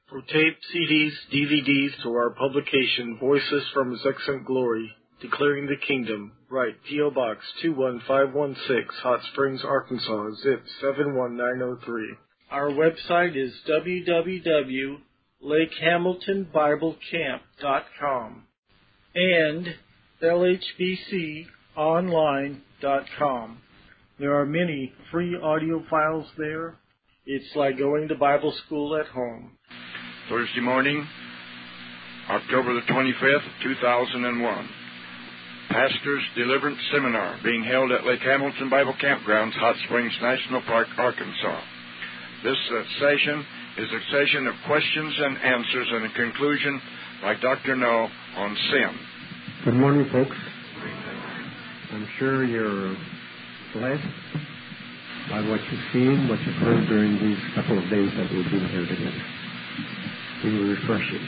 For tape, CDs, DVDs, to our publication, Voices from His Excellent Glory, Declaring the Kingdom, write P.O. Box 21516, Hot Springs, Arkansas, zip 71903. Our website is www.lakehamiltonbiblecamp.com and lhbconline.com. There are many free audio files there. It's like going to Bible school at home. Thursday morning, October the 25th, 2001. Pastor's Deliverance Seminar being held at Lake Hamilton Bible Campgrounds, Hot Springs National Park, Arkansas. This session is a session of questions and answers and a conclusion by Dr. No on sin. Good morning, folks. I'm sure you're blessed by what you've seen, what you've heard during these couple of days that we've been here together. They were refreshing.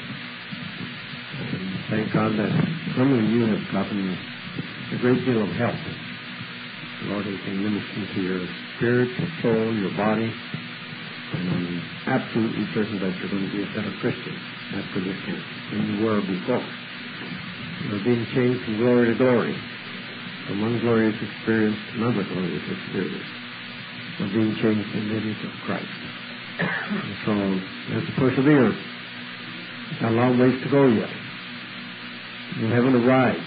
And thank God that some of you have gotten a great deal of help. The Lord has been ministering to your spirit, your soul, your body. And I'm absolutely certain that you're going to be a better Christian after this camp than you were before. You're being changed from glory to glory, from one glorious experience to another glorious experience. You're being changed in the image of Christ. And so you have to persevere. You've got a long ways to go yet. You haven't arrived.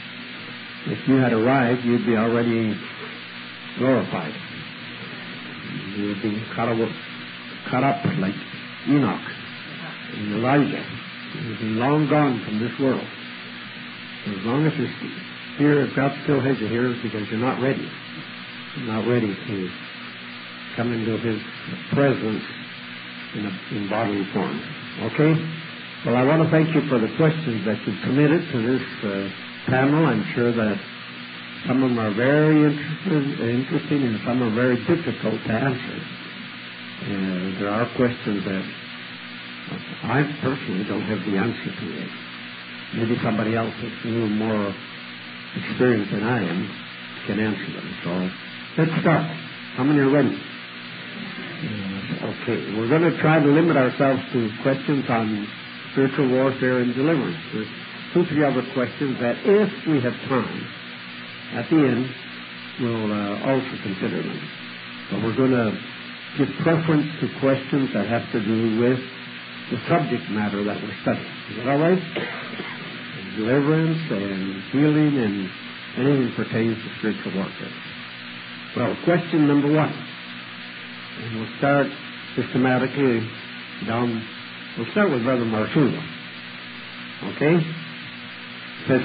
If you had arrived, you'd be already glorified. You would be caught up like Enoch and Elijah. You'd be long gone from this world. So as long as you're here, if God still has you here, it's because you're not ready. You're not ready to come into His presence in bodily form. Okay? Well, I want to thank you for the questions that you've submitted to this panel. I'm sure that some of them are very interesting and some are very difficult to answer. There are questions that I personally don't have the answer to yet. Maybe somebody else that's a little more experienced than I am can answer them. So let's start. How many are ready? Okay. We're going to try to limit ourselves to questions on spiritual warfare and deliverance. There's 2-3 other questions that, if we have time, at the end, we'll also consider them. But we're going to give preference to questions that have to do with the subject matter that we're studying. Is that all right? Deliverance and healing and anything pertains to spiritual warfare. Well, question number 1. And we'll start systematically down. We'll start with Brother Marsula. Okay? It says,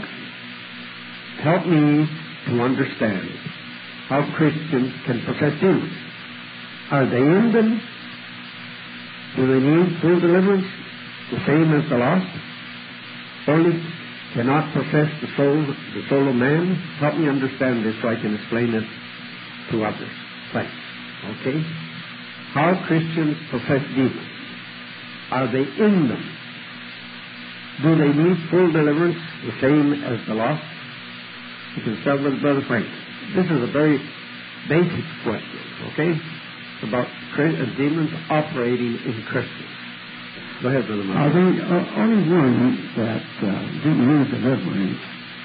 help me to understand how Christians can possess demons. Are they in them? Do they need full deliverance, the same as the lost? Only cannot possess the soul of man? Help me understand this so I can explain it to others. Thanks. Okay? How Christians possess demons. Are they in them? Do they need full deliverance, the same as the lost? You can start with Brother Frank. This is a very basic question, okay? It's about demons operating in Christians. Go ahead, Brother Mark. The only one that didn't need deliverance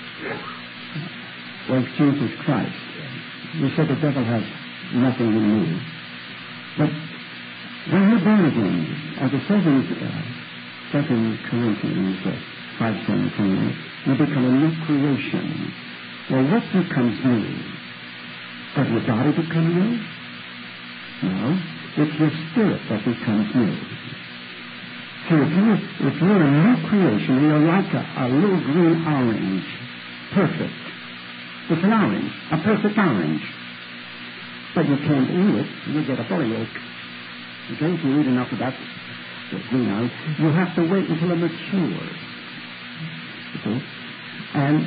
was Jesus Christ. He said the devil has nothing in me. But when you're born again, as it says in 2 Corinthians 5:17, you become a new creation. Well, what becomes new? Does your body become new? No. It's your spirit that becomes new. So if you're a new creation, you're like a little green orange. Perfect. It's an orange, a perfect orange. But you can't eat it, you get a bellyache. Okay, if you eat enough of that green orange, you have to wait until it matures. Okay? And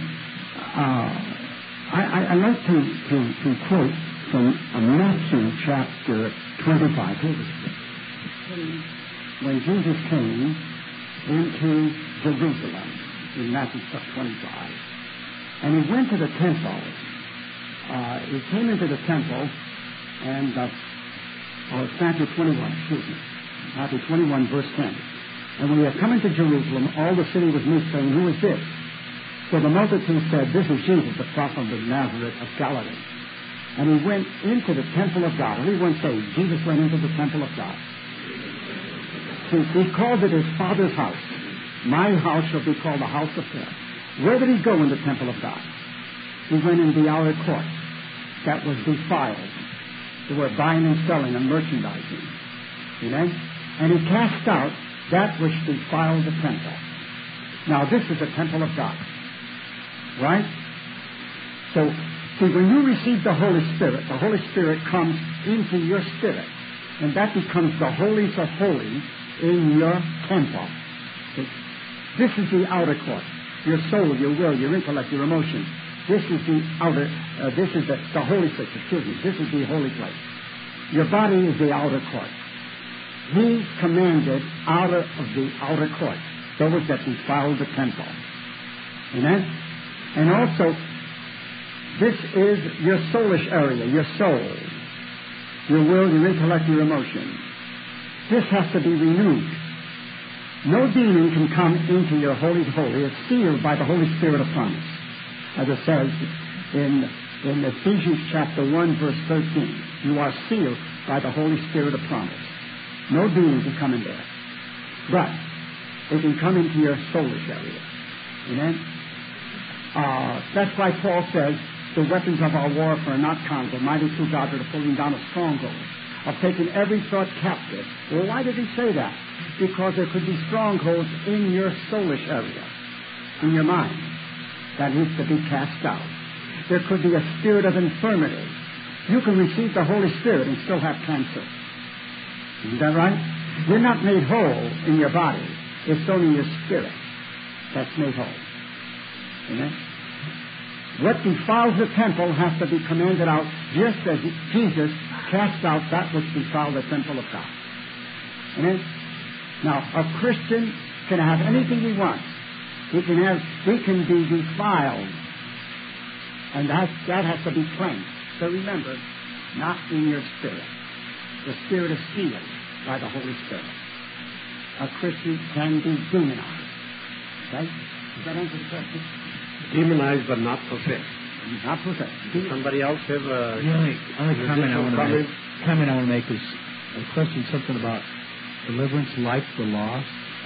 I like to quote from Matthew chapter 25. When Jesus came into Jerusalem in Matthew chapter 25, and he went to the temple. He came into the temple, and Matthew 21, excuse me. Matthew 21, verse 10. And when he had come into Jerusalem, all the city was moved, saying, Who is this? So the multitude said, This is Jesus, the prophet of Nazareth of Galilee. And he went into the temple of God. Everyone say, Jesus went into the temple of God. See, he calls it his Father's house. My house shall be called the house of prayer. Where did he go in the temple of God? He went in the outer court that was defiled. They were buying and selling and merchandising. Amen? And he cast out that which defiled the temple. Now, this is the temple of God. Right? So, see, when you receive the Holy Spirit comes into your spirit. And that becomes the holies of holies in your temple. See? This is the outer court. Your soul, your will, your intellect, your emotions. This is the outer, this is the holy place, excuse me. This is the holy place. Your body is the outer court. He commanded out of the outer court those that defile the temple. Amen? And also, this is your soulish area, your soul, your will, your intellect, your emotions. This has to be renewed. No demon can come into your holy holy. It's sealed by the Holy Spirit of promise. As it says in Ephesians chapter 1, verse 13. You are sealed by the Holy Spirit of promise. No demon can come in there. But it can come into your soulish area. Amen? That's why Paul says, the weapons of our warfare are not carnal, but mighty through God to the pulling down of strongholds, of taking every thought captive. Well, why did he say that? Because there could be strongholds in your soulish area, in your mind, that needs to be cast out. There could be a spirit of infirmity. You can receive the Holy Spirit and still have cancer. Isn't that right? You're not made whole in your body. It's only your spirit that's made whole. Amen? What defiles the temple has to be commanded out, just as Jesus cast out that which defiled the temple of God. Amen? Now, a Christian can have anything he wants. He can be defiled. And that has to be cleansed. So remember, not in your spirit. The spirit is sealed by the Holy Spirit. A Christian can be demonized. Okay? Does that answer the question? Demonized but not possessed. Not possessed. Does somebody else have a... only comment I want to make is a question, something about deliverance like the lost.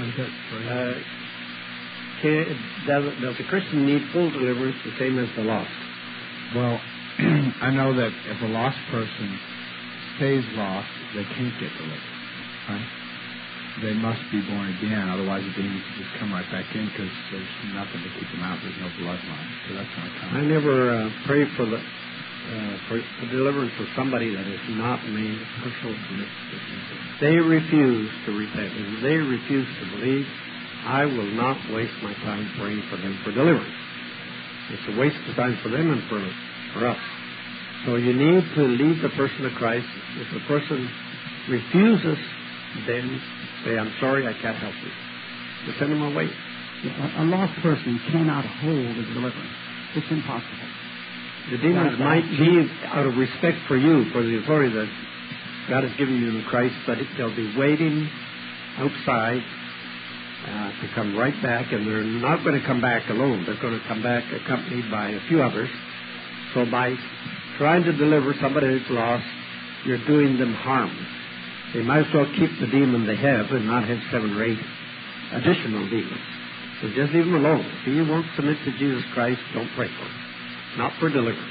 Does a Christian need full deliverance the same as the lost? Well, I know that if a lost person stays lost, they can't get delivered. Right? They must be born again, otherwise the demon can just come right back in because there's nothing to keep them out. There's no bloodline. So that's my comment. I never pray for deliverance for somebody that is not made personal. They refuse to repent. If they refuse to believe, I will not waste my time praying for them for deliverance. It's a waste of time for them and for us. So you need to lead the person to Christ. If the person refuses, then say, I'm sorry, I can't help you. To send them away. A lost person cannot hold a deliverance. It's impossible. The demons might leave out of respect for you, for the authority that God has given you in Christ, but they'll be waiting outside to come right back, and they're not going to come back alone. They're going to come back accompanied by a few others. So by trying to deliver somebody who's lost, you're doing them harm. They might as well keep the demon they have and not have 7 or 8 additional demons. So just leave them alone. If you won't submit to Jesus Christ, don't pray for him. Not for deliverance.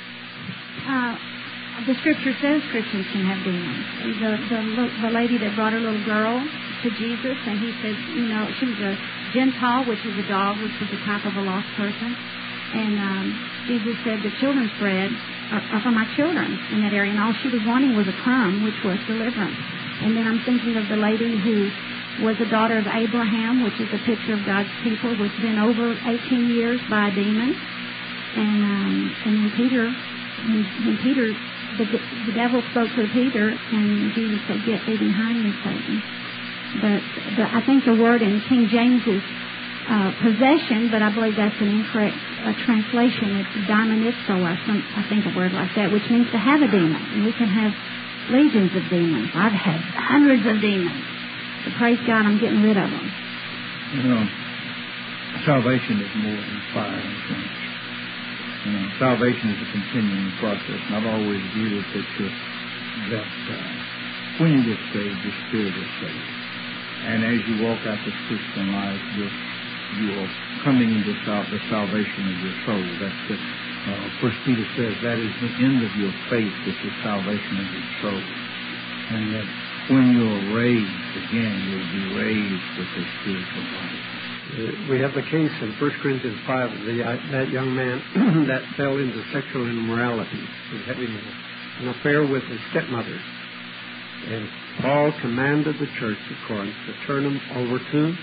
The scripture says Christians can have demons. The lady that brought her little girl to Jesus, and he said, she was a Gentile, which is a dog, which was a type of a lost person. And Jesus said, the children's bread are for my children in that area. And all she was wanting was a crumb, which was deliverance. And then I'm thinking of the lady who was a daughter of Abraham, which is a picture of God's people, who's been over 18 years by a demon. And when Peter, the devil spoke to Peter, and Jesus said, "Get thee behind me, Satan." But I think the word in King James is possession, but I believe that's an incorrect translation. It's daimonisto, or I think a word like that, which means to have a demon. And we can have legions of demons. I've had hundreds of demons. But praise God, I'm getting rid of them. You know, salvation is more than fire and furnace. You know, salvation is a continuing process. And I've always viewed it that when you get saved, your spirit is saved. And as you walk out this Christian life, you're coming into the salvation of your soul. That's it. First Peter says that is the end of your faith, is the salvation of your soul. And that when you're raised again, you'll be raised with a spiritual body. We have the case in 1 Corinthians 5, that young man that fell into sexual immorality and having an affair with his stepmother. And Paul commanded the church of Corinth to turn him over to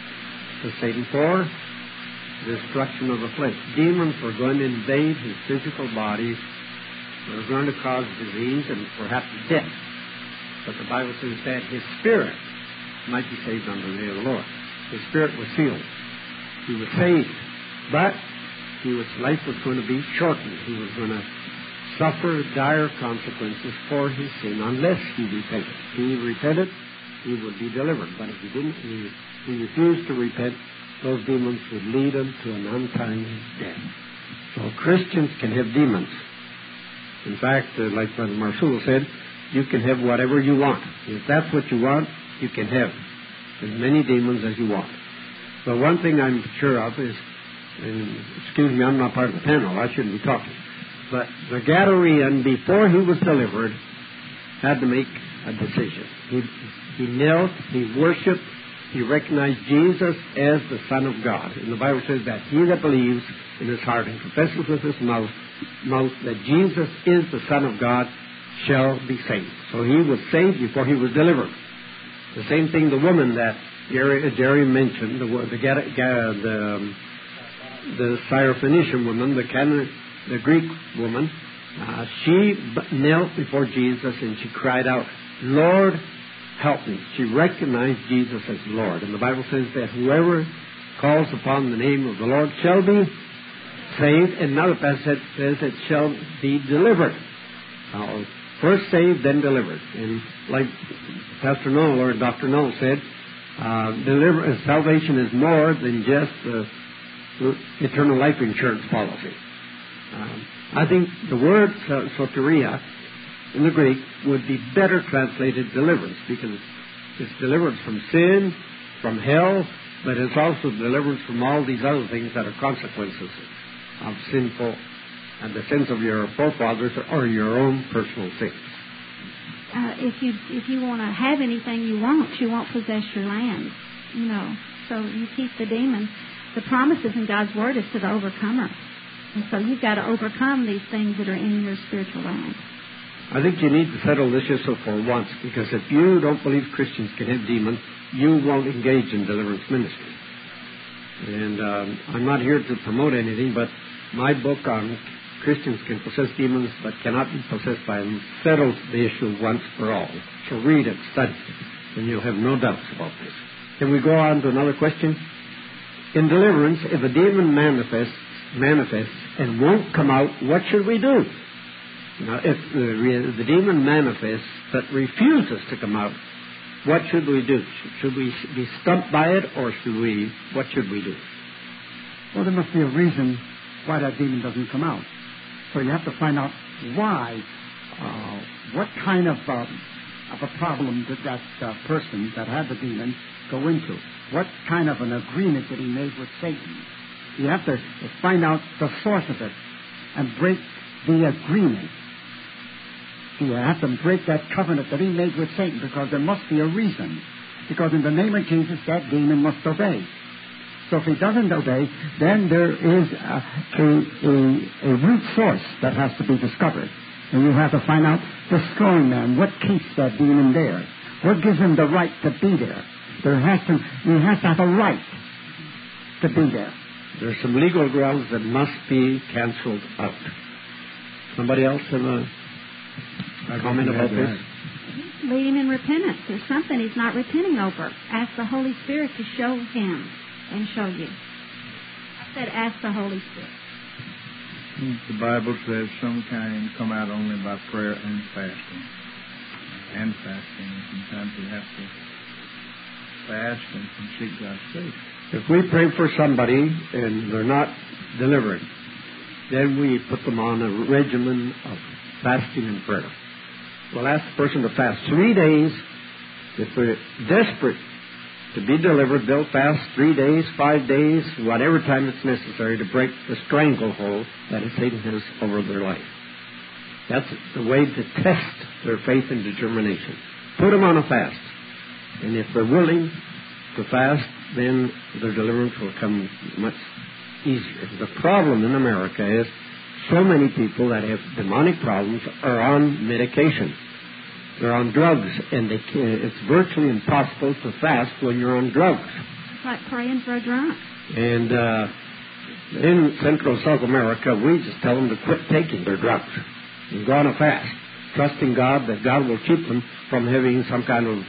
Satan for the destruction of the flesh. Demons were going to invade his physical body. They were going to cause disease and perhaps death. But the Bible says that his spirit might be saved under the name of the Lord. His spirit was sealed. He was saved. But his life was going to be shortened. He was going to suffer dire consequences for his sin unless he repented. If he repented, he would be delivered. But if he didn't, he refused to repent, those demons would lead him to an untimely death. So Christians can have demons. In fact, like Brother Marshall said, you can have whatever you want. If that's what you want, you can have as many demons as you want. But one thing I'm sure of is, and excuse me, I'm not part of the panel, I shouldn't be talking, but the Gadarean, before he was delivered, had to make a decision. He knelt, he worshipped, he recognized Jesus as the Son of God. And the Bible says that he that believes in his heart and confesses with his mouth that Jesus is the Son of God shall be saved. So he was saved before he was delivered. The same thing the woman that Jerry mentioned, the Syrophoenician woman, the Greek woman, she knelt before Jesus and she cried out, Lord, help me. She recognized Jesus as Lord. And the Bible says that whoever calls upon the name of the Lord shall be saved. And another passage says it shall be delivered. First saved, then delivered. And like Pastor Noel or Dr. Noel said, salvation is more than just the eternal life insurance policy. I think the word soteria in the Greek would be better translated deliverance, because it's deliverance from sin, from hell, but it's also deliverance from all these other things that are consequences of sinful and the sins of your forefathers or your own personal sins. If you want to have anything you won't possess your land, you know. So you keep the demons. The promises in God's Word is to the overcomer. And so you've got to overcome these things that are in your spiritual land. I think you need to settle this issue for once, because if you don't believe Christians can have demons, you won't engage in deliverance ministry. And I'm not here to promote anything, but my book on Christians can possess demons but cannot be possessed by them settles the issue once for all. So read it, study it, and you'll have no doubts about this. Can we go on to another question? In deliverance, if a demon manifests and won't come out, what should we do? Now, if the demon manifests but refuses to come out, what should we do? Should we be stumped by it, or what should we do? Well, there must be a reason why that demon doesn't come out. So you have to find out why, what kind of a problem did that person that had the demon go into? What kind of an agreement did he make with Satan? You have to find out the source of it and break the agreement. You have to break that covenant that he made with Satan, because there must be a reason. Because in the name of Jesus, that demon must obey. So if he doesn't obey, then there is a root source that has to be discovered. And you have to find out the strong man. What keeps that demon there? What gives him the right to be there? He has to have a right to be there. There's some legal grounds that must be canceled out. Somebody else have a comment about this? Lead him in repentance. There's something he's not repenting over. Ask the Holy Spirit to show him and show you. I said ask the Holy Spirit. The Bible says some kind come out only by prayer and fasting. And sometimes you have to fast and seek God's face. If we pray for somebody and they're not delivering, then we put them on a regimen of fasting and prayer. We'll ask the person to fast 3 days. If they're desperate to be delivered, they'll fast 3 days, 5 days, whatever time it's necessary to break the stranglehold that Satan has over their life. That's the way to test their faith and determination. Put them on a fast. And if they're willing to fast, then their deliverance will come much easier. The problem in America is so many people that have demonic problems are on medication. They're on drugs, and it's virtually impossible to fast when you're on drugs. It's like praying for a drunk. And in Central South America, we just tell them to quit taking their drugs and go on a fast, trusting God that God will keep them from having some kind of,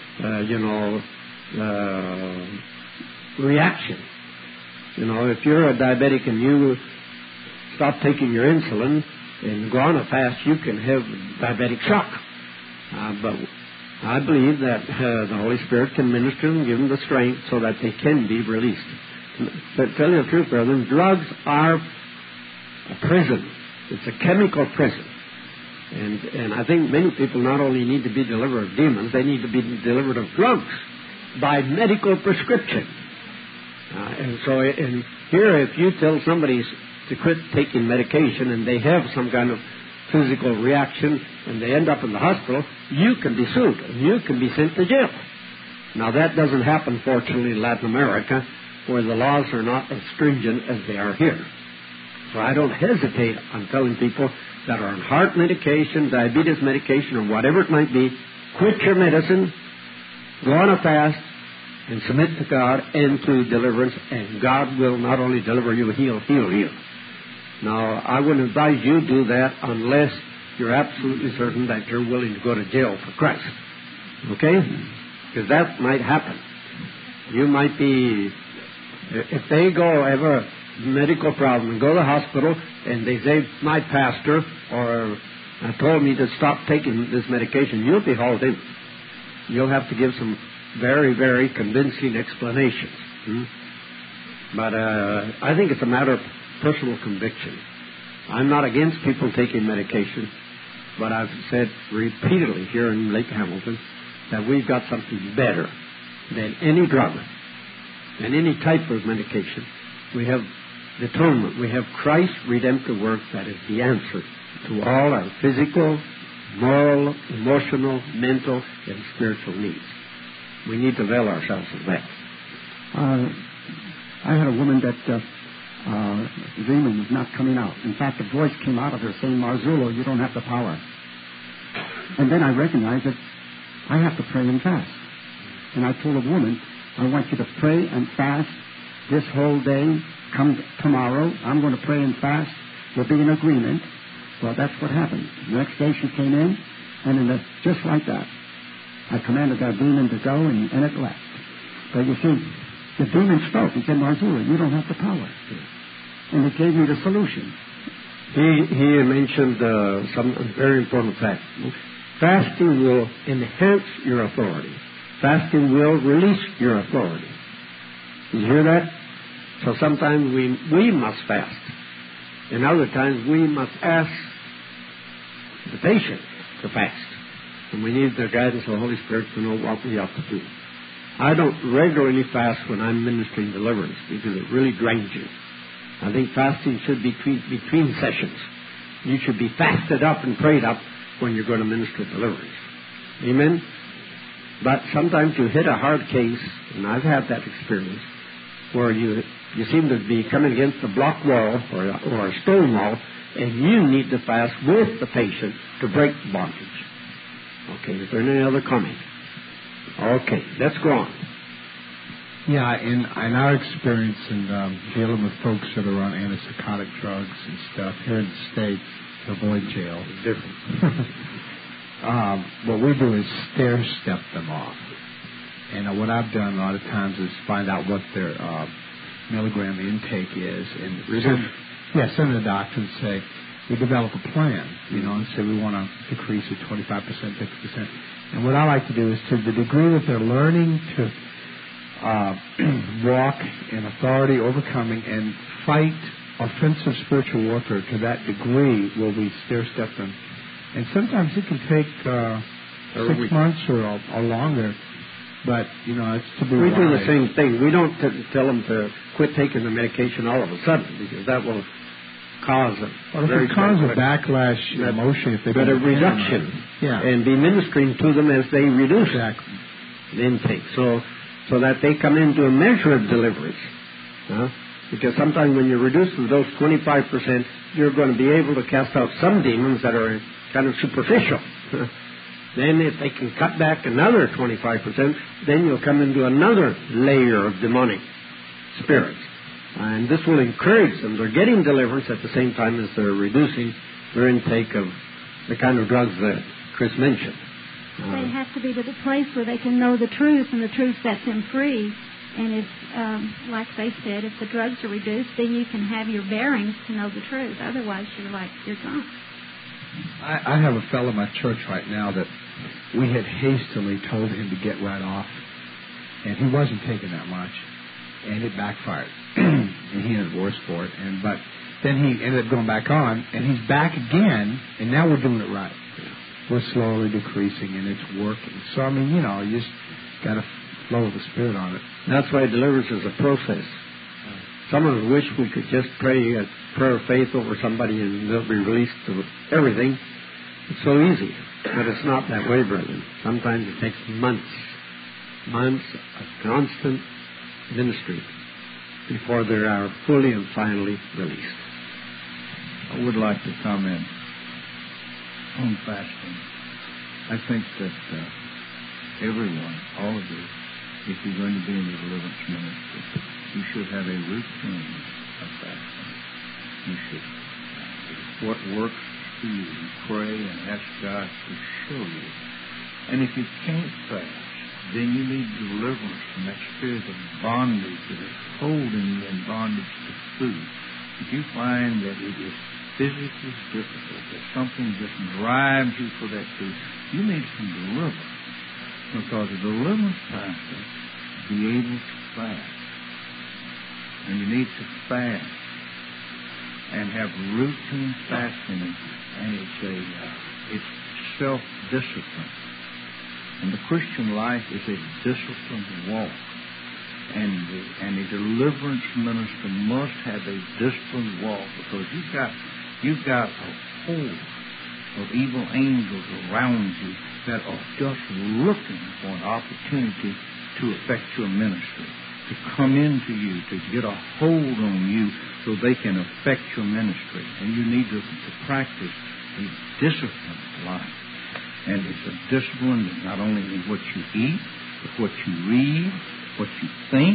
reaction. You know, if you're a diabetic and you stop taking your insulin and go on a fast, you can have diabetic shock. But I believe that the Holy Spirit can minister and give them the strength so that they can be released. But tell you the truth, brethren, drugs are a prison. It's a chemical prison. And I think many people not only need to be delivered of demons, they need to be delivered of drugs by medical prescription. And here, if you tell somebody to quit taking medication and they have some kind of physical reaction and they end up in the hospital, you can be sued and you can be sent to jail. Now, that doesn't happen, fortunately, in Latin America, where the laws are not as stringent as they are here. So I don't hesitate on telling people that are on heart medication, diabetes medication, or whatever it might be, quit your medicine, go on a fast, and submit to God and to deliverance, and God will not only deliver you, He'll heal you. Now, I wouldn't advise you do that unless you're absolutely certain that you're willing to go to jail for Christ. Okay? Because that might happen. You might be, if they go have a medical problem and go to the hospital and they say, my pastor or told me to stop taking this medication, you'll be hauled in. You'll have to give some very, very convincing explanations. But I think it's a matter of personal conviction. I'm not against people taking medication, but I've said repeatedly here in Lake Hamilton that we've got something better than any drug and any type of medication. We have the atonement. We have Christ's redemptive work that is the answer to all our physical, moral, emotional, mental, and spiritual needs. We need to avail ourselves of that. I had a woman that the demon was not coming out. In fact, a voice came out of her saying, Marzullo, you don't have the power. And then I recognized that I have to pray and fast. And I told the woman, I want you to pray and fast this whole day. Come tomorrow, I'm going to pray and fast. We'll be in agreement. Well, that's what happened. The next day she came in, and just like that, I commanded that demon to go, and it left. But you see, the demon spoke. He said, Marzullo, you don't have the power. And it gave me the solution. He mentioned some very important fact. Fasting will enhance your authority. Fasting will release your authority. Did you hear that? So sometimes we must fast. And other times we must ask the patient to fast. And we need the guidance of the Holy Spirit to know what we ought to do. I don't regularly fast when I'm ministering deliverance because it really drains you. I think fasting should be between sessions. You should be fasted up and prayed up when you're going to minister deliverance. Amen? But sometimes you hit a hard case, and I've had that experience, where you seem to be coming against a block wall or a stone wall, and you need to fast with the patient to break the bondage. Okay, is there any other comment? Okay, let's go on. Yeah, in our experience in dealing with folks that are on antipsychotic drugs and stuff here in the States to avoid jail, it's different. what we do is stair-step them off. And what I've done a lot of times is find out what their milligram intake is. And send the doctor and say, we develop a plan, and say we want to decrease it 25%, 50%. And what I like to do is to the degree that they're learning to walk in authority, overcoming, and fight offensive spiritual warfare to that degree where we stair-step them. And sometimes it can take 6 months or longer. But, you know, it's to be We wise. do the same thing. We don't tell them to quit taking the medication all of a sudden, because that will cause a backlash emotion if they but a reduction. And be ministering to them as they reduce the intake, so that they come into a measure of deliverance. Because sometimes when you reduce the dose 25%, you're going to be able to cast out some demons that are kind of superficial. Then if they can cut back another 25%, then you'll come into another layer of demonic spirits. And this will encourage them. They're getting deliverance at the same time as they're reducing their intake of the kind of drugs that Chris mentioned. They have to be to the place where they can know the truth, and the truth sets them free. And if, like they said, if the drugs are reduced, then you can have your bearings to know the truth. Otherwise, you're gone. I have a fellow in my church right now that we had hastily told him to get right off, and he wasn't taking that much, and it backfired, and he had worse for it. But then he ended up going back on, and he's back again, and now we're doing it right. We're slowly decreasing, and it's working. So, I mean, you know, you just got to flow the Spirit on it. That's why deliverance is a process. Some of us wish we could just pray a prayer of faith over somebody and they'll be released to everything. It's so easy, but it's not that way, brethren. Sometimes it takes months of constant ministry before they are fully and finally released. I would like to comment on fasting. I think that everyone, all of you, if you're going to be in the deliverance ministry, you should have a routine of fasting. You should. What works for you, pray and ask God to show you. And if you can't fast, then you need deliverance from that spirit of bondage that is holding you in bondage to food. If you find that it is physically difficult, that something just drives you for that food, you need some deliverance. Because a deliverance pastor be able to fast. And you need to fast and have routine fasting, and it's self-discipline. And the Christian life is a disciplined walk. And a deliverance minister must have a disciplined walk, because you've got a horde of evil angels around you that are just looking for an opportunity to affect your ministry, to come into you, to get a hold on you so they can affect your ministry. And you need to practice a disciplined life. And it's a discipline not only in what you eat, but what you read, what you think,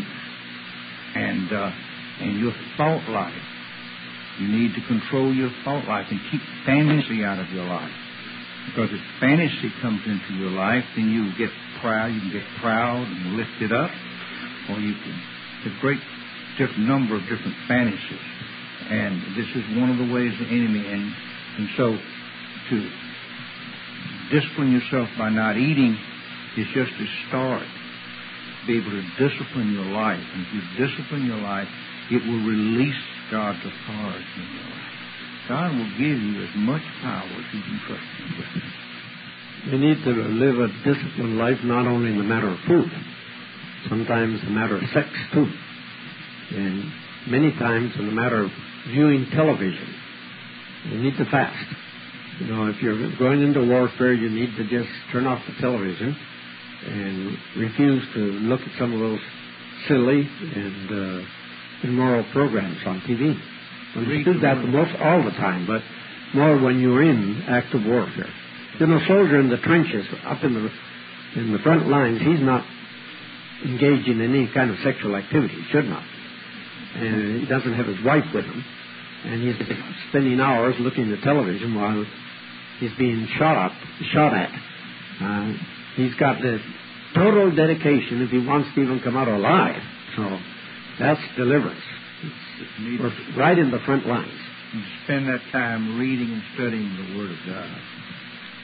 and your thought life. You need to control your thought life and keep fantasy out of your life. Because if fantasy comes into your life, then you get proud. You can get proud and lift it up, or you can. There's a great number of different fantasies, and this is one of the ways the enemy. And so, to discipline yourself by not eating is just a start. Be able to discipline your life, and if you discipline your life, it will release God's authority in your life. God will give you as much power as you can trust Him with. We need to live a disciplined life, not only in the matter of food, sometimes in the matter of sex too, and many times in the matter of viewing television. You need to fast. You know, if you're going into warfare, you need to just turn off the television and refuse to look at some of those silly and immoral programs on TV. We do that all the time, but more when you're in active warfare. You know, a soldier in the trenches, up in the front lines, he's not engaging in any kind of sexual activity. He should not. And he doesn't have his wife with him. And he's spending hours looking at television while he's being shot at. He's got the total dedication if he wants to even come out alive. So that's deliverance. We're right in the front lines. You spend that time reading and studying the Word of God.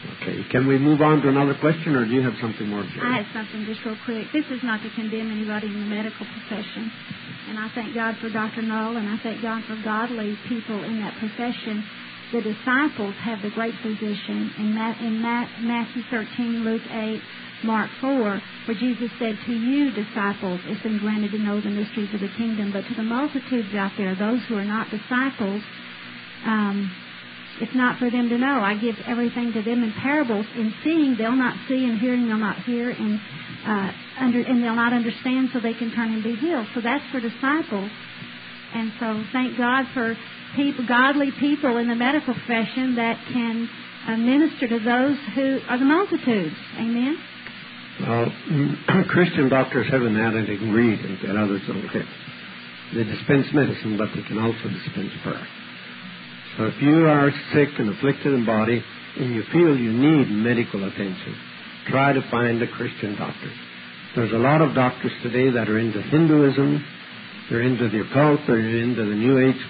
Okay. Can we move on to another question, or do you have something more, Jerry? I have something just real quick. This is not to condemn anybody in the medical profession. And I thank God for Dr. Null, and I thank God for godly people in that profession. The disciples have the great physician in Matthew 13, Luke 8, Mark 4, where Jesus said, to you, disciples, it's been granted to know the mysteries of the kingdom, but to the multitudes out there, those who are not disciples, it's not for them to know. I give everything to them in parables. In seeing, they'll not see, and hearing, they'll not hear, and they'll not understand, so they can turn and be healed. So that's for disciples. And so thank God for people, godly people in the medical profession that can minister to those who are the multitudes. Amen? Well, Christian doctors have an added ingredient that others don't have. They dispense medicine, but they can also dispense prayer. So if you are sick and afflicted in body and you feel you need medical attention, try to find a Christian doctor. There's a lot of doctors today that are into Hinduism, they're into the occult, they're into the New Age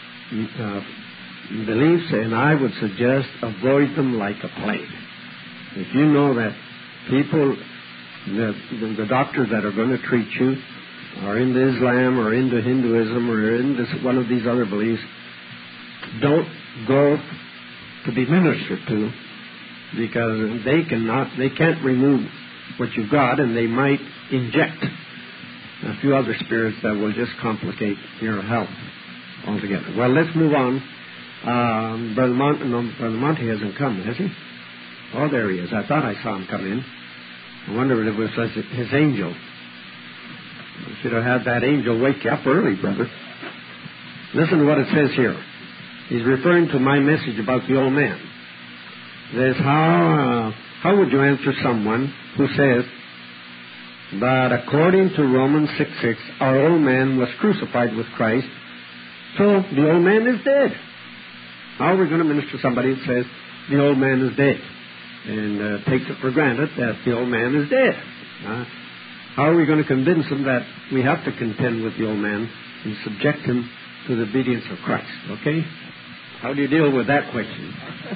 beliefs, and I would suggest avoid them like a plague. If you know that people, the doctors that are going to treat you are into Islam or into Hinduism or into one of these other beliefs, don't go to be ministered to, because they can't remove what you've got, and they might inject a few other spirits that will just complicate your health altogether. Well, let's move on. Brother Monty hasn't come, has he? Oh, there he is. I thought I saw him come in. I wonder if it was his angel. You should have had that angel wake you up early, brother. Listen to what it says here. He's referring to my message about the old man. It says, how would you answer someone who says, but according to Romans 6:6, our old man was crucified with Christ, so the old man is dead. How are we going to minister to somebody who says the old man is dead and takes it for granted that the old man is dead? How are we going to convince them that we have to contend with the old man and subject him to the obedience of Christ? Okay? How do you deal with that question?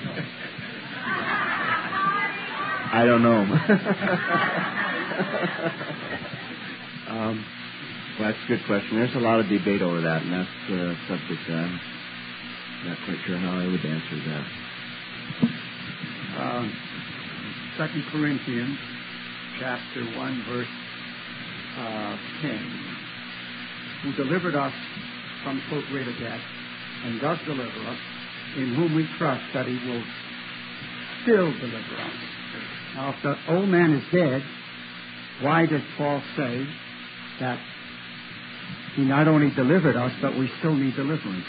I don't know. Well, that's a good question. There's a lot of debate over that, and that's a subject I'm not quite sure how I would answer that. 2 Corinthians chapter 1, verse 10. Who delivered us from so great a death, and does deliver us, in whom we trust that he will still deliver us. Now, if the old man is dead, why does Paul say that he not only delivered us, but we still need deliverance?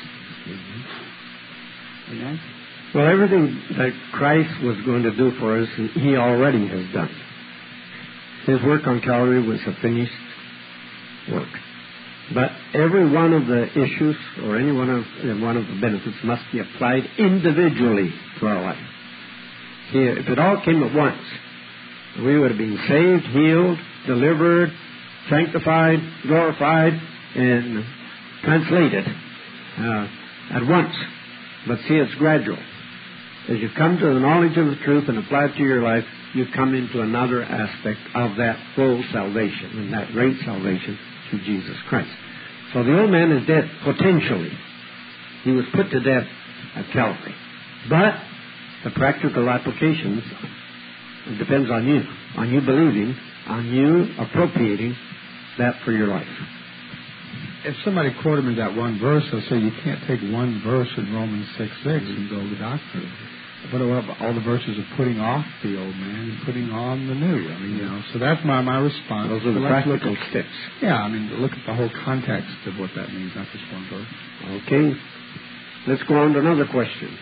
Amen? Well, everything that Christ was going to do for us, he already has done. His work on Calvary was a finished work. But every one of the issues or any one of the benefits must be applied individually to our life. See, if it all came at once, we would have been saved, healed, delivered, sanctified, glorified, and translated at once. But see, it's gradual. As you come to the knowledge of the truth and apply it to your life, you come into another aspect of that full salvation and that great salvation through Jesus Christ. So the old man is dead, potentially. He was put to death at Calvary. But the practical applications, it depends on you believing, on you appropriating that for your life. If somebody quoted me that one verse, I'll say you can't take one verse in Romans 6:6 and go to doctrine. But all the verses are putting off the old man and putting on the new. I mean, so that's my response. Those are the practical steps. Yeah, I mean, look at the whole context of what that means, not just one verse. Okay. Let's go on to another question.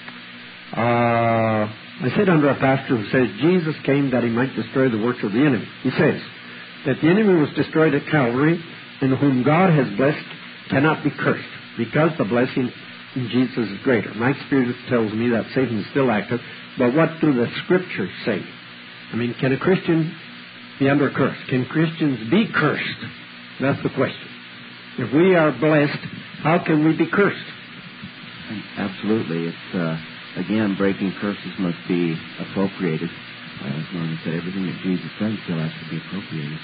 I sit under a pastor who says Jesus came that he might destroy the works of the enemy. He says that the enemy was destroyed at Calvary, and whom God has blessed cannot be cursed, because the blessing in Jesus is greater. My experience tells me that Satan is still active, but what do the Scriptures say? I mean, can a Christian be under a curse? Can Christians be cursed? That's the question. If we are blessed, how can we be cursed? Absolutely. It's again, breaking curses must be appropriated. As Norman said, everything that Jesus said still has to be appropriated.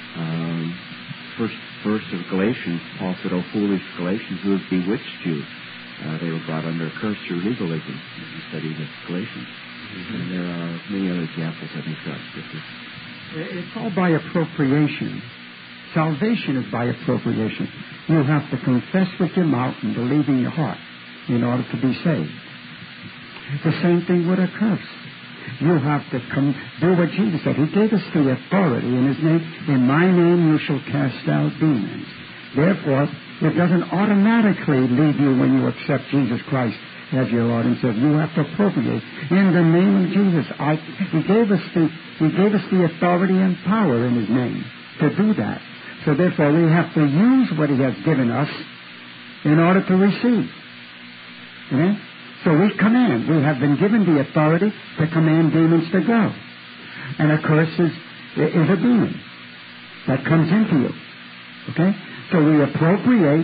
First verse of Galatians, Paul said, "O foolish Galatians, who has bewitched you?" They were brought under a curse through legalism, as you study the Galatians. And there are many other examples of such. It's all by appropriation. Salvation is by appropriation. You have to confess with your mouth and believe in your heart in order to be saved. The same thing with a curse. You have to do what Jesus said. He gave us the authority in His name. In my name you shall cast out demons. Therefore, it doesn't automatically leave you when you accept Jesus Christ as your Lord and Savior. You have to appropriate. In the name of Jesus, He gave us the authority and power in His name to do that. So therefore, we have to use what He has given us in order to receive. Amen? So we command. We have been given the authority to command demons to go. And a curse is a demon that comes into you. Okay? So we appropriate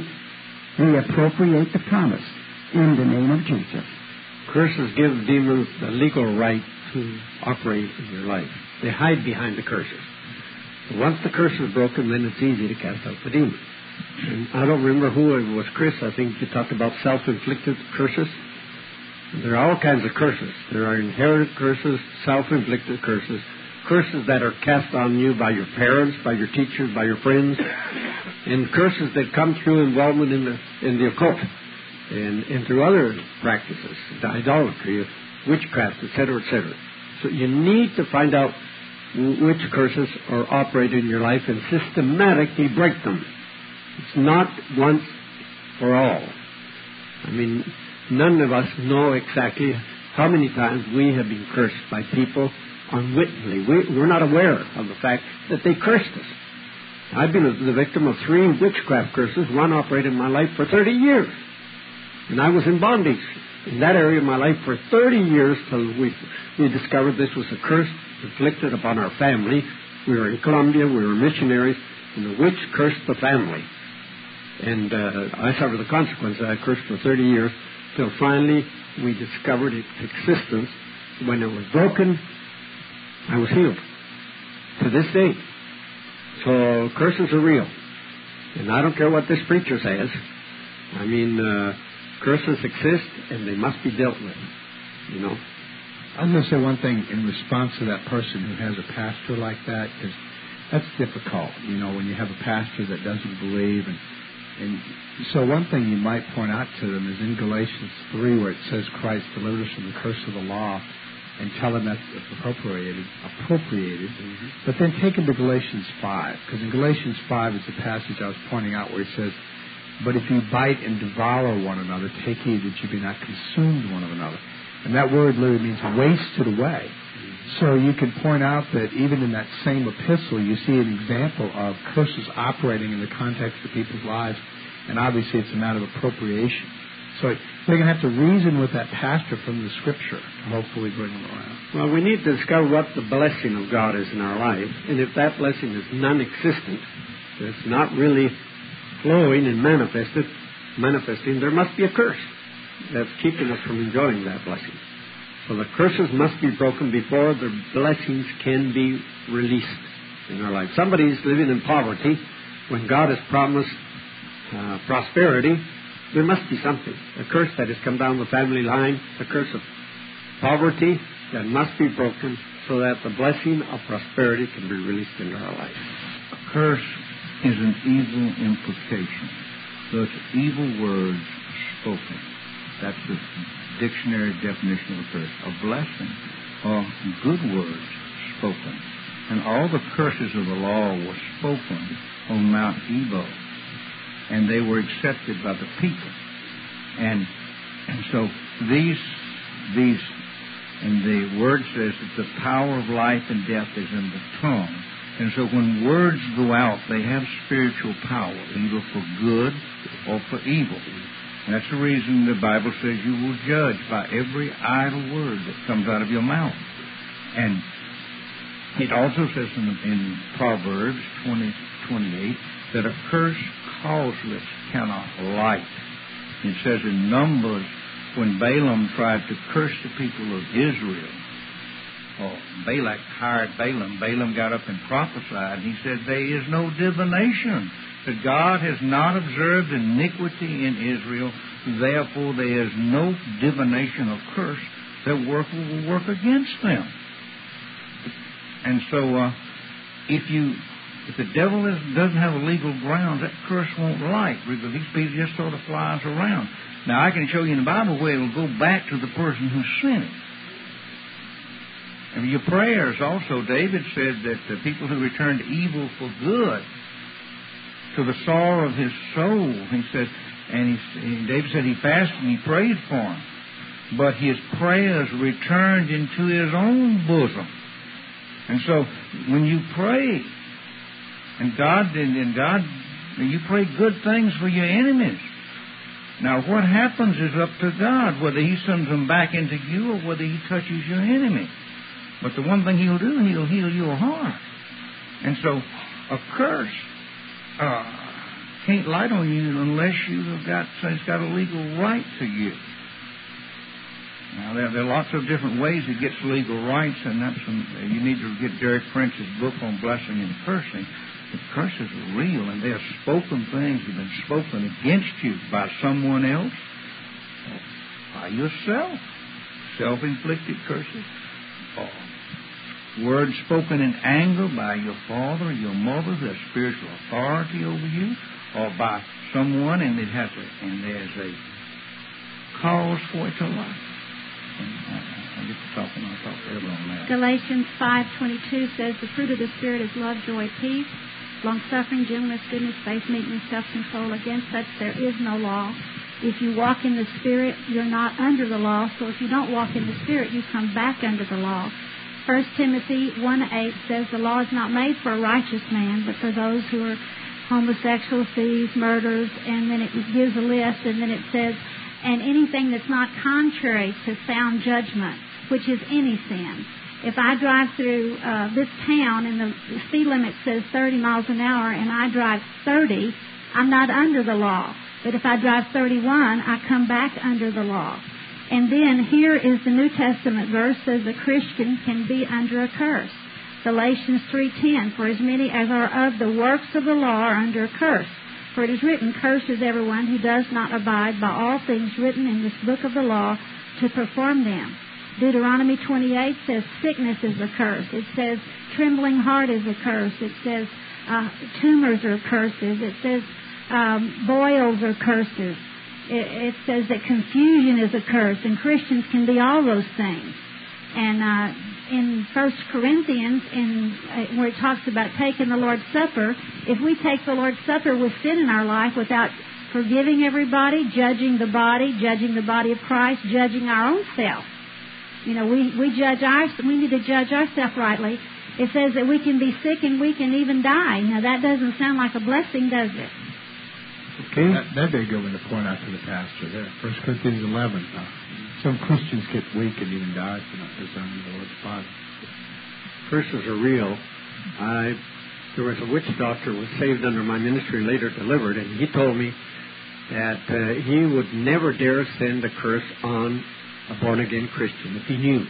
the promise in the name of Jesus. Curses give demons the legal right to operate in your life. They hide behind the curses. Once the curse is broken, then it's easy to cast out the demon. And I don't remember who it was, Chris. I think you talked about self-inflicted curses. There are all kinds of curses. There are inherited curses, self-inflicted curses, curses that are cast on you by your parents, by your teachers, by your friends, and curses that come through involvement in the occult and through other practices, the idolatry, witchcraft, etc., etc. So you need to find out which curses are operating in your life and systematically break them. It's not once for all. I mean, none of us know exactly how many times we have been cursed by people unwittingly. We're not aware of the fact that they cursed us. I've been the victim of 3 witchcraft curses. One operated in my life for 30 years. And I was in bondage in that area of my life for 30 years till we discovered this was a curse inflicted upon our family. We were in Colombia. We were missionaries. And the witch cursed the family. And I suffered the consequence. I cursed for 30 years till finally we discovered its existence. When it was broken, I was healed. To this day. So curses are real. And I don't care what this preacher says. I mean, curses exist and they must be dealt with. You know. I'm going to say one thing in response to that person who has a pastor like that, because that's difficult, you know, when you have a pastor that doesn't believe. And so one thing you might point out to them is in Galatians 3, where it says Christ delivered us from the curse of the law, and tell them that's appropriated. Mm-hmm. But then take them to Galatians 5, because in Galatians 5 is the passage I was pointing out where he says, "But if you bite and devour one another, take heed that you be not consumed one of another." And that word literally means wasted away. So you can point out that even in that same epistle, you see an example of curses operating in the context of people's lives, and obviously it's a matter of appropriation. So they're going to have to reason with that pastor from the Scripture to hopefully bring them around. Well, we need to discover what the blessing of God is in our life, and if that blessing is non-existent, it's not really flowing and manifesting, there must be a curse that's keeping us from enjoying that blessing. So the curses must be broken before the blessings can be released in our life. Somebody is living in poverty when God has promised prosperity. There must be something. A curse that has come down the family line, a curse of poverty that must be broken so that the blessing of prosperity can be released into our life. A curse is an evil implication. So it's evil words spoken. That's the dictionary definition of a curse. A blessing are good words spoken. And all the curses of the law were spoken on Mount Ebal. And they were accepted by the people. And so these and the word says that the power of life and death is in the tongue. And so when words go out, they have spiritual power, either for good or for evil. And that's the reason the Bible says you will judge by every idle word that comes out of your mouth. And it also says in Proverbs 20:28 that a curse causeless cannot light. It says in Numbers when Balaam tried to curse the people of Israel, Balak hired Balaam. Balaam got up and prophesied. He said, there is no divination. That God has not observed iniquity in Israel. Therefore, there is no divination or curse that will work against them. And so, if the devil doesn't have a legal ground, that curse won't light, because these people just sort of flies around. Now, I can show you in the Bible where it will go back to the person who sinned. And your prayers also, David said that the people who returned evil for good, to the sorrow of his soul, he said, David said he fasted and he prayed for him, but his prayers returned into his own bosom. And so, when you pray, and you pray good things for your enemies. Now, what happens is up to God, whether He sends them back into you or whether He touches your enemy. But the one thing He'll do, He'll heal your heart. And so, a curse can't light on you unless it's got a legal right to you. Now, there are lots of different ways it gets legal rights, and you need to get Derek Prince's book on blessing and cursing. The curses are real, and they are spoken things that have been spoken against you by someone else, or by yourself. Self-inflicted curses, or words spoken in anger by your father or your mother, their spiritual authority over you, or by someone, and there's a cause for it to lie. I'll get to talking. I'll talk further on that. Galatians 5:22 says, the fruit of the Spirit is love, joy, peace, long-suffering, gentleness, goodness, faith, meekness, self-control. Against such there is no law. If you walk in the Spirit, you're not under the law. So if you don't walk in the Spirit, you come back under the law. 1 Timothy 1:8 says, the law is not made for a righteous man, but for those who are homosexual, thieves, murderers. And then it gives a list, and then it says, and anything that's not contrary to sound judgment, which is any sin. If I drive through this town and the speed limit says 30 miles an hour and I drive 30, I'm not under the law. But if I drive 31, I come back under the law. And then here is the New Testament verse says a Christian can be under a curse. Galatians 3:10, for as many as are of the works of the law are under a curse. For it is written, cursed is everyone who does not abide by all things written in this book of the law to perform them. Deuteronomy 28 says sickness is a curse. It says trembling heart is a curse. It says tumors are curses. It says boils are curses. It says that confusion is a curse, and Christians can be all those things. And in 1 Corinthians, where it talks about taking the Lord's Supper, if we take the Lord's Supper with sin in our life without forgiving everybody, judging the body of Christ, judging our own self, we need to judge ourselves rightly. It says that we can be sick and we can even die. Now that doesn't sound like a blessing, does it? Okay. That'd be a good one to point out to the pastor there. 1 Corinthians 11. Some Christians get weak and even die if they're not discerning the Lord's body. Curses are real. There was a witch doctor who was saved under my ministry, later delivered, and he told me that he would never dare send a curse on a born-again Christian if he knew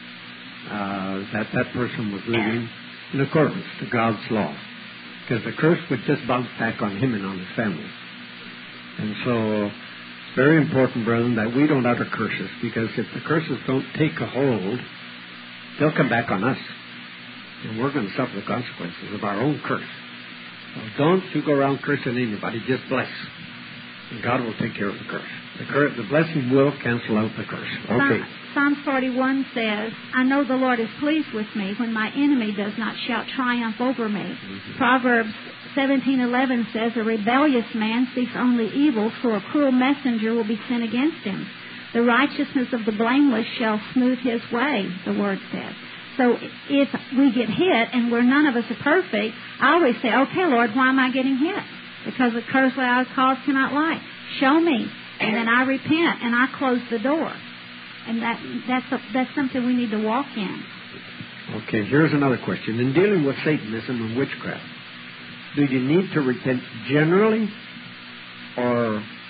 that person was living in accordance to God's law, because the curse would just bounce back on him and on his family. And so it's very important, brethren, that we don't utter curses, because if the curses don't take a hold, they'll come back on us, and we're going to suffer the consequences of our own curse. So don't you go around cursing anybody, just bless, and God will take care of the curse. The blessing will cancel out the curse. Okay. Psalm 41 says, I know the Lord is pleased with me when my enemy does not shout triumph over me. Mm-hmm. Proverbs 17:11 says, a rebellious man seeks only evil, so a cruel messenger will be sent against him. The righteousness of the blameless shall smooth his way, the word says. So if we get hit, and none of us are perfect, I always say, okay, Lord, why am I getting hit? Because the curse without cause cannot lie. Show me. And then I repent, and I close the door. And that's something we need to walk in. Okay, here's another question. In dealing with Satanism and witchcraft, do you need to repent generally, or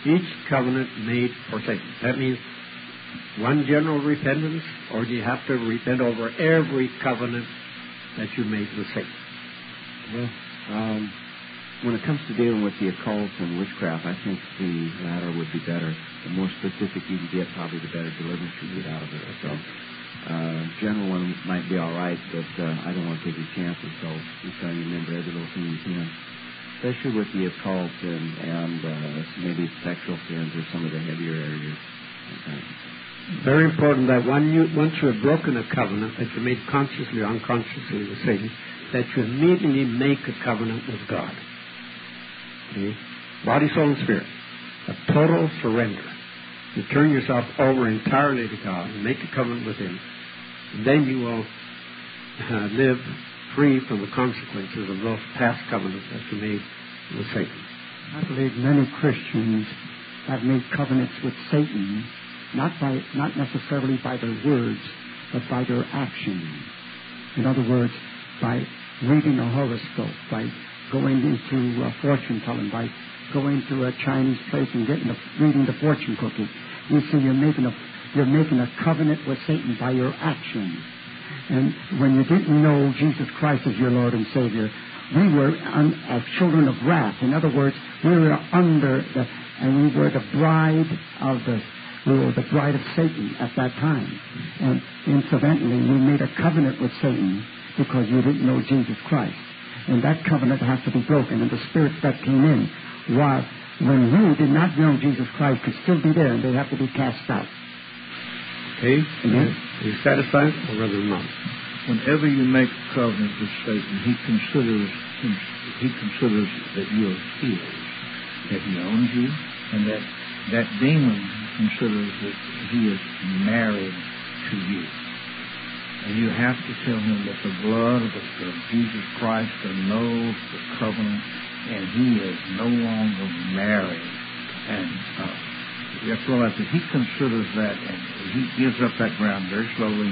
each covenant made for Satan. That means one general repentance, or do you have to repent over every covenant that you made with Satan? Well, when it comes to dealing with the occult and witchcraft, I think the latter would be better. The more specific you can get, probably the better deliverance you get out of it. So, general one might be all right, but I don't want to take any chances. So, you try to remember every little thing you can, especially with the occult and maybe sexual sins or some of the heavier areas. Very important that once you have broken a covenant that you made consciously or unconsciously with Satan, that you immediately make a covenant with God. Okay? Body, soul, and spirit. A total surrender. You turn yourself over entirely to God and make a covenant with Him. And then you will live free from the consequences of those past covenants that you made with Satan. I believe many Christians have made covenants with Satan, not necessarily by their words, but by their actions. In other words, by reading a horoscope, by going into fortune telling, by going to a Chinese place and reading the fortune cookie. You see, you're making a covenant with Satan by your actions. And when you didn't know Jesus Christ as your Lord and Savior, we were as children of wrath. In other words, we were we were the bride of Satan at that time. And incidentally, we made a covenant with Satan because you didn't know Jesus Christ. And that covenant has to be broken. And the spirits that came in, while when you did not know Jesus Christ, could still be there, and they have to be cast out. Okay? Amen? Are you satisfied, or rather not? Whenever you make a covenant with Satan, he considers that you are his, that he owns you, and that demon considers that he is married to you. And you have to tell him that the blood of Jesus Christ annuls the covenant, and he is no longer married. And you have to realize that he considers that, and he gives up that ground very slowly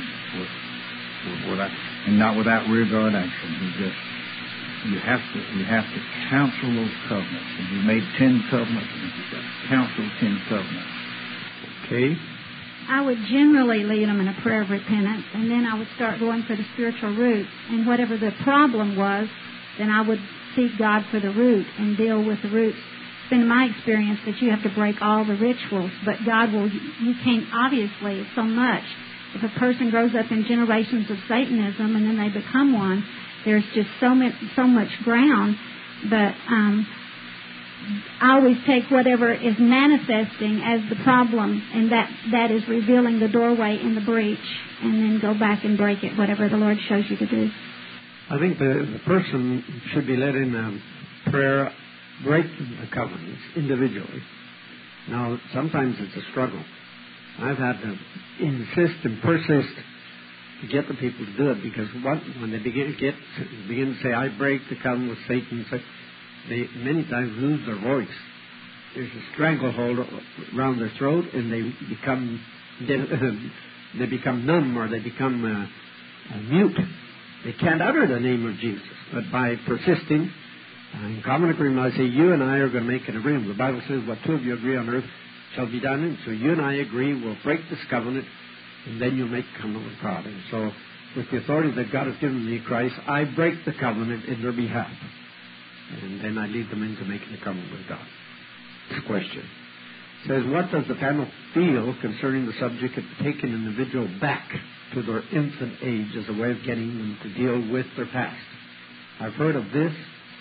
and not without rearguard action. You have to counsel those covenants. And you made 10 covenants, and you've got to counsel 10 covenants. Okay. I would generally lead them in a prayer of repentance, and then I would start going for the spiritual root. And whatever the problem was, then I would seek God for the root and deal with the roots. It's been my experience that you have to break all the rituals, but God will, you can't, obviously, it's so much. If a person grows up in generations of Satanism and then they become one, there's just so much ground. But I always take whatever is manifesting as the problem, and that is revealing the doorway in the breach, and then go back and break it, whatever the Lord shows you to do. I think the person should be led in prayer, breaking the covenants individually. Now, sometimes it's a struggle. I've had to insist and persist to get the people to do it, because when they begin to say, I break the covenant with Satan, they many times lose their voice. There's a stranglehold around their throat, and they become numb, or they become mute. They can't utter the name of Jesus. But by persisting in common agreement, I say, you and I are going to make an agreement. The Bible says, what two of you agree on earth shall be done. And so you and I agree, we'll break this covenant, and then you'll make a covenant with God. And so, with the authority that God has given me, Christ, I break the covenant in their behalf. And then I lead them into making a covenant with God. This question says, what does the panel feel concerning the subject of taking an individual back to their infant age as a way of getting them to deal with their past? I've heard of this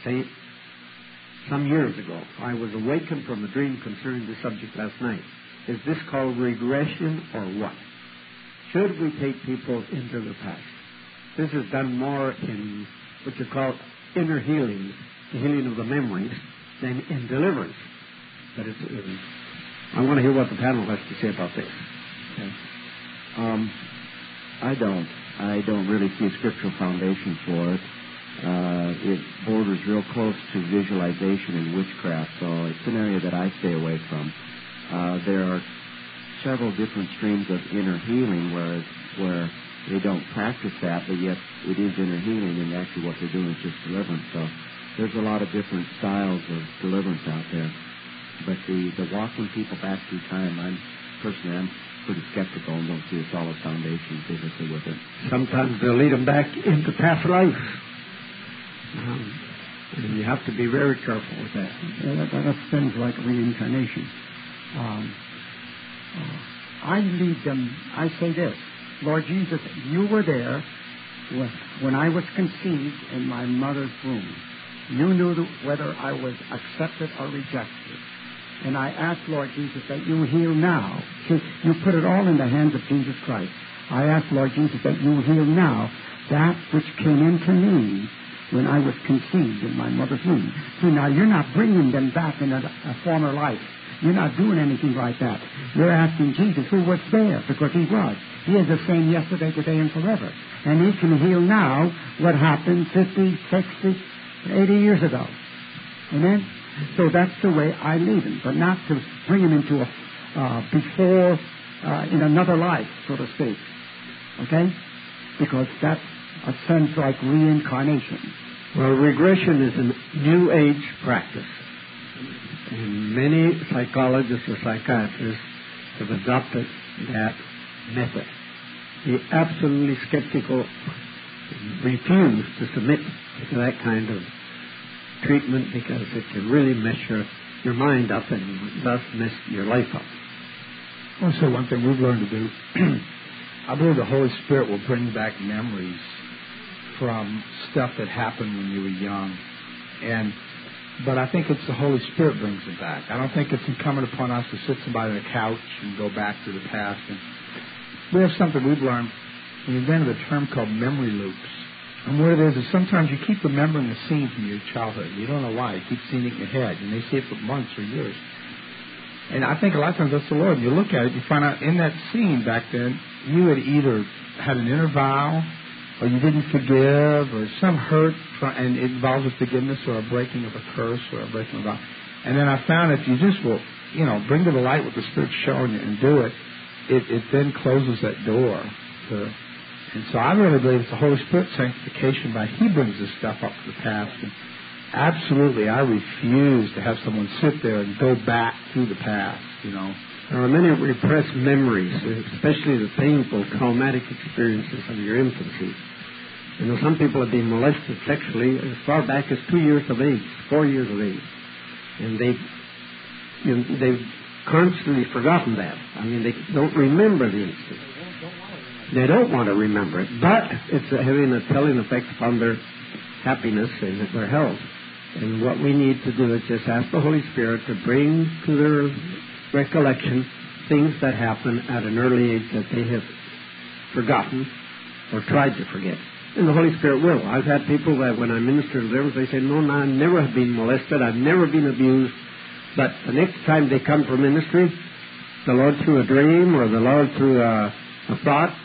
some years ago. I was awakened from a dream concerning the subject last night. Is this called regression or what? Should we take people into the past? This is done more in what you call inner healing, the healing of the memories, than in deliverance. But I want to hear what the panel has to say about this. Okay. I don't really see a scriptural foundation for it. It borders real close to visualization and witchcraft, so it's an area that I stay away from. There are several different streams of inner healing where they don't practice that, but yet it is inner healing, and actually what they're doing is just deliverance. So there's a lot of different styles of deliverance out there. But the walking people back through time, I'm pretty skeptical and don't see a solid foundation biblically with it. Sometimes they'll lead them back into past life. And you have to be very careful with that. That's things like reincarnation. I lead them, I say this, Lord Jesus, you were there when I was conceived in my mother's womb. You knew whether I was accepted or rejected. And I ask, Lord Jesus, that you heal now. See, you put it all in the hands of Jesus Christ. I ask, Lord Jesus, that you heal now that which came into me when I was conceived in my mother's womb. See, now you're not bringing them back in a former life. You're not doing anything like that. You're asking Jesus who was there, because he was. He is the same yesterday, today, and forever. And he can heal now what happened 50, 60, 80 years ago. Amen? So that's the way I lead them, but not to bring them into in another life, so to speak. Okay? Because that's a sense like reincarnation. Well, regression is a New Age practice. And many psychologists or psychiatrists have adopted that method. The absolutely skeptical refuse to submit to that kind of treatment because it can really mess your mind up and thus mess your life up. Also, one thing we've learned to do, I believe the Holy Spirit will bring back memories from stuff that happened when you were young. But I think it's the Holy Spirit brings it back. I don't think it's incumbent upon us to sit somebody on a couch and go back to the past. And we have something we've learned. We invented a term called memory loops. And what it is sometimes you keep remembering the scene from your childhood. You don't know why. You keep seeing it in your head. You may see it for months or years. And I think a lot of times that's the Lord. You look at it, you find out in that scene back then, you had either had an inner vow, or you didn't forgive, or some hurt, and it involves a forgiveness or a breaking of a curse or a breaking of a vow. And then I found if you just will, bring to the light what the Spirit's showing you and do it, it then closes that door. And so I really believe it's the Holy Spirit sanctification by He brings this stuff up to the past. And absolutely, I refuse to have someone sit there and go back through the past, There are many repressed memories, especially the painful, traumatic experiences of your infancy. Some people have been molested sexually as far back as 2 years of age, 4 years of age. And they've constantly forgotten that. They don't remember the incident. They don't want to remember it, but it's having a telling effect upon their happiness and their health. And what we need to do is just ask the Holy Spirit to bring to their recollection things that happen at an early age that they have forgotten or tried to forget. And the Holy Spirit will. I've had people that when I minister to them, they say, no, I never have been molested, I've never been abused. But the next time they come for ministry, the Lord through a dream or the Lord through a thought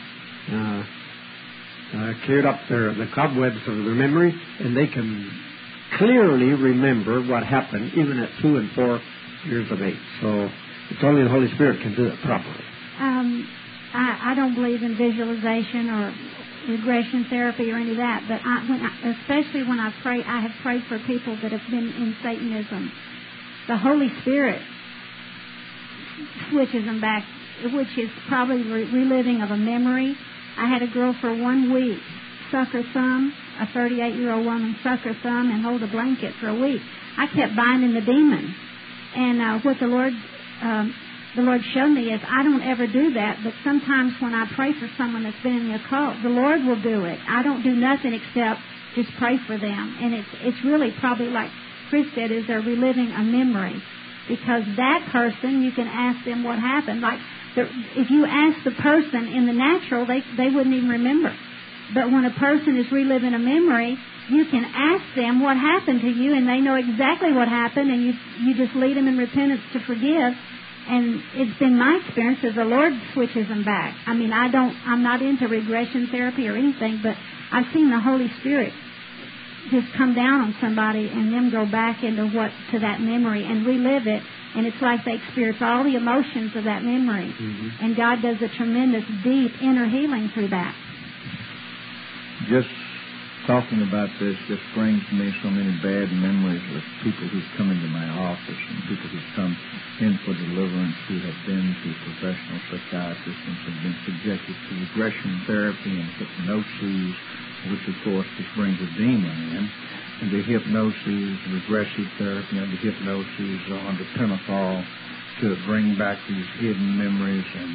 cleared up the cobwebs of their memory, and they can clearly remember what happened even at 2 and 4 years of age. So it's only the Holy Spirit can do it properly. I don't believe in visualization or regression therapy or any of that, but especially when I pray, I have prayed for people that have been in Satanism. The Holy Spirit switches them back, which is probably reliving of a memory. I had a girl for 1 week suck her thumb, a 38-year-old woman suck her thumb and hold a blanket for a week. I kept binding the demon. And what the Lord showed me is I don't ever do that, but sometimes when I pray for someone that's been in the occult, the Lord will do it. I don't do nothing except just pray for them. And it's really probably like Chris said, is they're reliving a memory. Because that person, you can ask them what happened. Like, if you ask the person in the natural, they wouldn't even remember. But when a person is reliving a memory, you can ask them what happened to you, and they know exactly what happened, and you just lead them in repentance to forgive. And it's been my experience that the Lord switches them back. I'm not into regression therapy or anything, but I've seen the Holy Spirit just come down on somebody and them go back into that memory and relive it, and it's like they experience all the emotions of that memory. Mm-hmm. And God does a tremendous, deep inner healing through that. Just talking about this just brings me so many bad memories of people who've come into my office and people who've come in for deliverance who have been to professional psychiatrists and have been subjected to regression therapy and hypnosis, which of course just brings a demon in. And the hypnosis, regressive therapy, and the hypnosis under Pentothal to bring back these hidden memories, and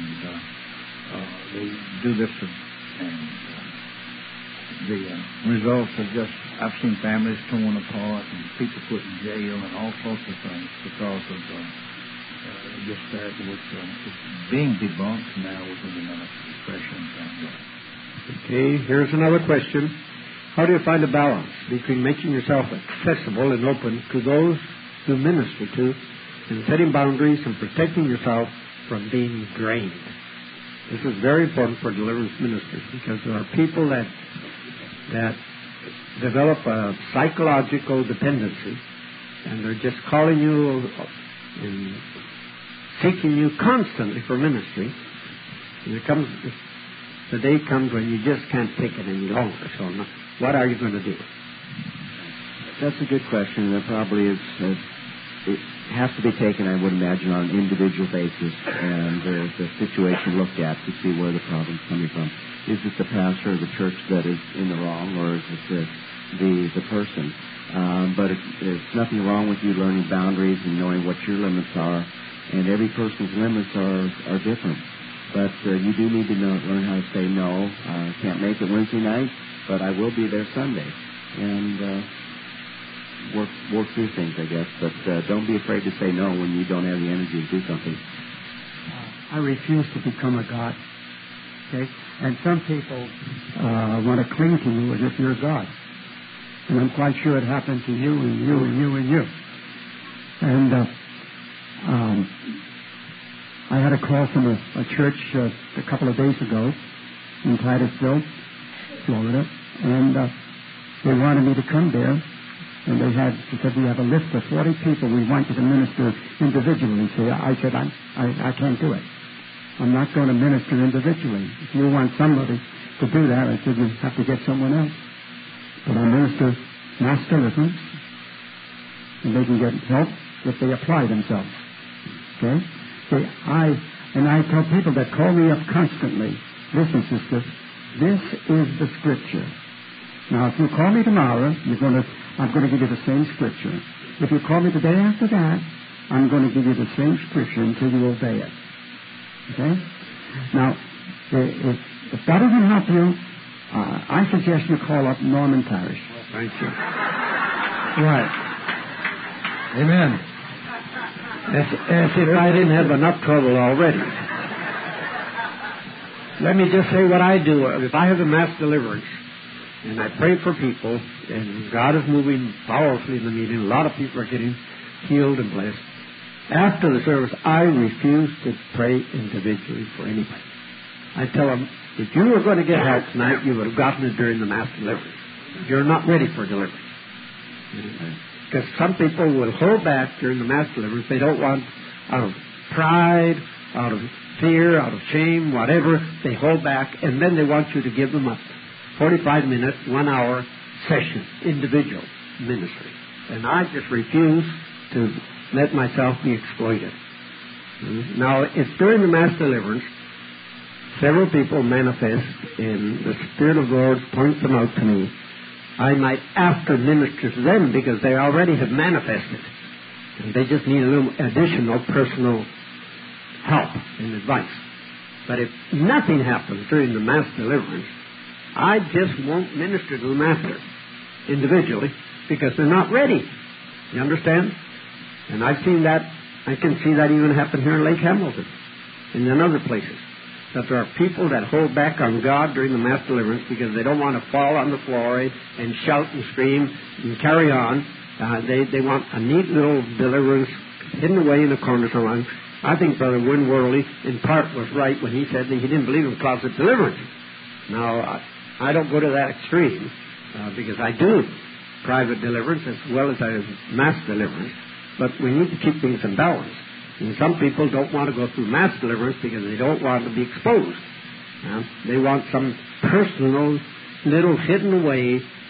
they do this, and the results are just, I've seen families torn apart and people put in jail and all sorts of things because of this therapy, which is being debunked now within the medical profession. Okay, here's another question. How do you find a balance between making yourself accessible and open to those you minister to and setting boundaries and protecting yourself from being drained? This is very important for deliverance ministers because there are people that develop a psychological dependency, and they're just calling you and seeking you constantly for ministry. And the day comes when you just can't take it any longer. So what are you going to do? That's a good question. That probably is. It has to be taken, I would imagine, on an individual basis, and the situation looked at to see where the problem's coming from. Is it the pastor or the church that is in the wrong, or is it the person? But it's nothing wrong with you learning boundaries and knowing what your limits are, and every person's limits are different. But you do need to learn how to say no. I can't make it Wednesday night, but I will be there Sunday, and work through things, I guess. But don't be afraid to say no when you don't have the energy to do something. I refuse to become a God. Okay? And some people want to cling to you as if you're God. And I'm quite sure it happened to you and you and you and you. And I had a call from a church a couple of days ago in Titusville, Florida, and they wanted me to come there. And they said, we have a list of 40 people we want you to minister individually. So I said, I can't do it. I'm not going to minister individually. If you want somebody to do that, I said, you have to get someone else. But I minister mass deliverance, and they can get help if they apply themselves. Okay? I tell people that call me up constantly, listen, sister, this is the Scripture. Now, if you call me tomorrow, I'm going to give you the same Scripture. If you call me the day after that, I'm going to give you the same Scripture until you obey it. Okay? Now, if that doesn't help you, I suggest you call up Norman Parish. Thank you. Right. Amen. As if I didn't have enough trouble already. Let me just say what I do. If I have a mass deliverance, and I pray for people, and God is moving powerfully in the meeting, a lot of people are getting healed and blessed. After the service, I refuse to pray individually for anybody. I tell them, if you were going to get help tonight, you would have gotten it during the mass deliverance. You're not ready for deliverance. Because some people will hold back during the mass deliverance. They don't want, out of pride, out of fear, out of shame, whatever, they hold back, and then they want you to give them a 45-minute, 1-hour session, individual ministry. And I just refuse to let myself be exploited. Now, if during the mass deliverance, several people manifest and the Spirit of the Lord points them out to me, I might after minister to them because they already have manifested. And they just need a little additional personal help and advice. But if nothing happens during the mass deliverance, I just won't minister to them after, individually, because they're not ready. You understand? And I've seen that. I can see that even happen here in Lake Hamilton and in other places. That there are people that hold back on God during the mass deliverance because they don't want to fall on the floor and shout and scream and carry on. They want a neat little deliverance hidden away in the corner somewhere. I think Brother Win Worley, in part, was right when he said that he didn't believe in closet deliverance. Now, I don't go to that extreme because I do private deliverance as well as mass deliverance. But we need to keep things in balance. And some people don't want to go through mass deliverance because they don't want to be exposed. They want some personal, little hidden away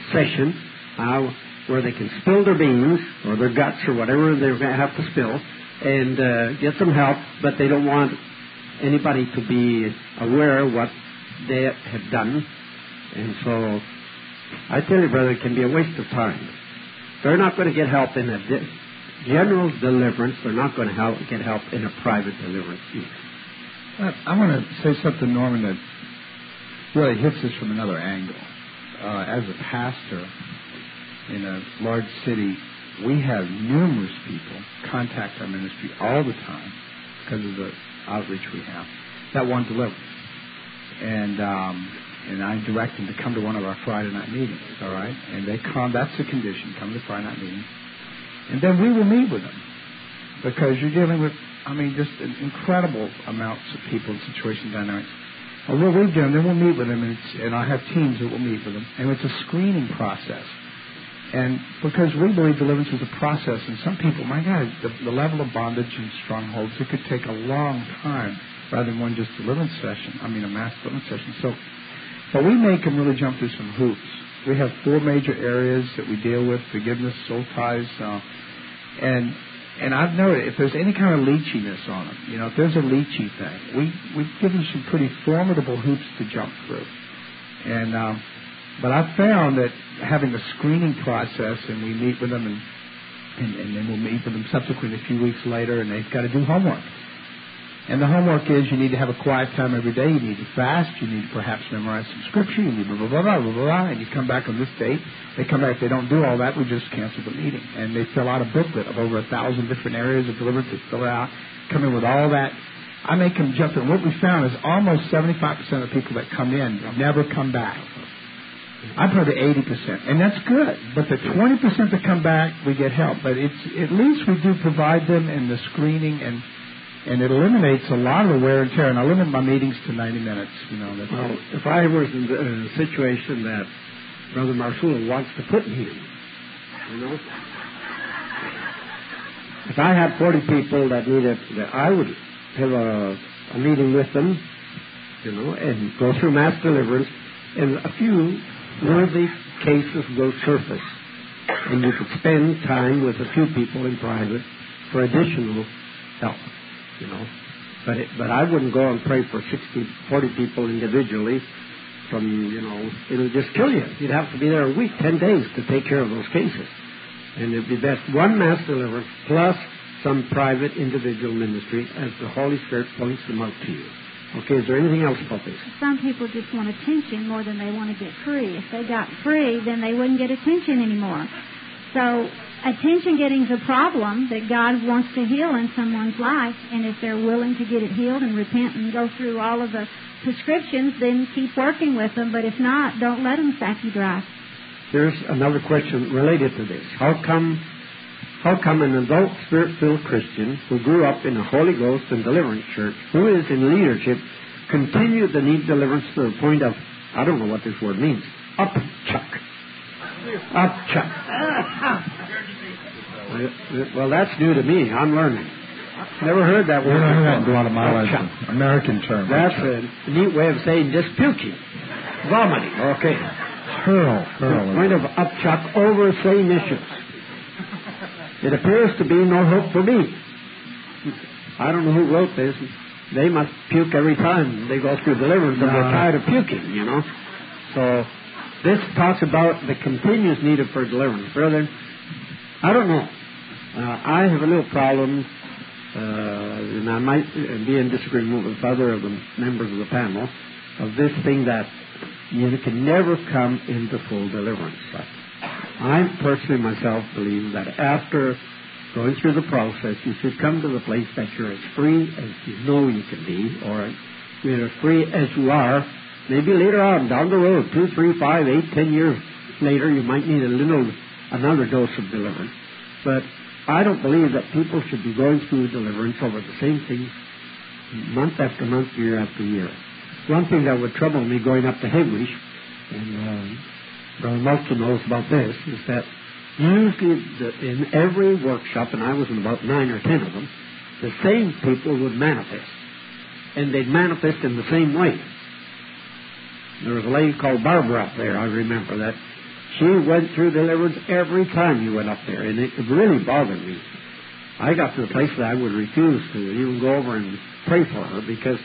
session where they can spill their beans or their guts or whatever they're going to have to spill and get some help, but they don't want anybody to be aware of what they have done. And so I tell you, brother, it can be a waste of time. They're not going to get help in a general deliverance. They're not going to get help in a private deliverance either. I want to say something, Norman, that really hits us from another angle. As a pastor in a large city, we have numerous people contact our ministry all the time because of the outreach we have that want deliverance. And I direct them to come to one of our Friday night meetings, all right? And they come, that's the condition, come to Friday night meetings. And then we will meet with them because you're dealing with, just incredible amounts of people and situation dynamics. And what we've done, then we'll meet with them, and I have teams that will meet with them. And it's a screening process. And because we believe deliverance is a process, and some people, my God, the level of bondage and strongholds, it could take a long time rather than one just deliverance session, a mass deliverance session. But we make them really jump through some hoops. We have 4 major areas that we deal with: forgiveness, soul ties, and I've noted if there's any kind of leechiness on them, if there's a leechy thing, we give them some pretty formidable hoops to jump through. And but I've found that having a screening process, and we meet with them, and then we'll meet with them subsequently a few weeks later, and they've got to do homework. And the homework is you need to have a quiet time every day. You need to fast. You need to perhaps memorize some scripture. You need blah, blah, blah, blah, blah, blah. And you come back on this date. They come back. If they don't do all that, we just cancel the meeting. And they fill out a booklet of over 1,000 different areas of deliverance. They fill it out, come in with all that. I make them jump in. What we found is almost 75% of the people that come in never come back. I've heard of 80%, and that's good. But the 20% that come back, we get help. But it's at least we do provide them in the screening, and it eliminates a lot of the wear and tear. And I limit my meetings to 90 minutes. Well, if I was in a situation that Brother Marsula wants to put me in, if I had 40 people that needed, I would have a meeting with them, and go through mass deliverance, and a few worthy cases will surface, and you could spend time with a few people in private for additional help. But I wouldn't go and pray for 40 people individually it'll just kill you. You'd have to be there a week, 10 days to take care of those cases. And it'd be best one mass deliverance plus some private individual ministry as the Holy Spirit points them out to you. Okay, is there anything else about this? Some people just want attention more than they want to get free. If they got free, then they wouldn't get attention anymore. So attention getting is a problem that God wants to heal in someone's life, and if they're willing to get it healed and repent and go through all of the prescriptions, then keep working with them. But if not, don't let them sack you dry. Here's another question related to this. How come an adult Spirit-filled Christian who grew up in a Holy Ghost and deliverance church, who is in leadership, continued to need deliverance to the point of, I don't know what this word means, upchuck. Well, that's new to me. I'm learning. Never heard that word. That's a lot of mileage. American term. That's a neat way of saying just puking. Vomiting. Okay. Hurl. The point of upchuck over same issues. It appears to be no hope for me. I don't know who wrote this. They must puke every time they go through deliverance, and they're tired of puking, So this talks about the continuous need for deliverance. Brother, I don't know. I have a little problem, and I might be in disagreement with other of the members of the panel, of this thing that you can never come into full deliverance. I personally myself believe that after going through the process, you should come to the place that you're as free as you know you can be, or you're as free as you are. Maybe later on, down the road, 2, 3, 5, 8, 10 years later, you might need another dose of deliverance. But I don't believe that people should be going through deliverance over the same thing month after month, year after year. One thing that would trouble me going up to Hegewisch, and Brother Malton knows about this, is that usually in every workshop, and I was in about 9 or 10 of them, the same people would manifest. And they'd manifest in the same way. There was a lady called Barbara up there, I remember that. She went through deliverance every time you went up there, and it really bothered me. I got to the place that I would refuse to even go over and pray for her because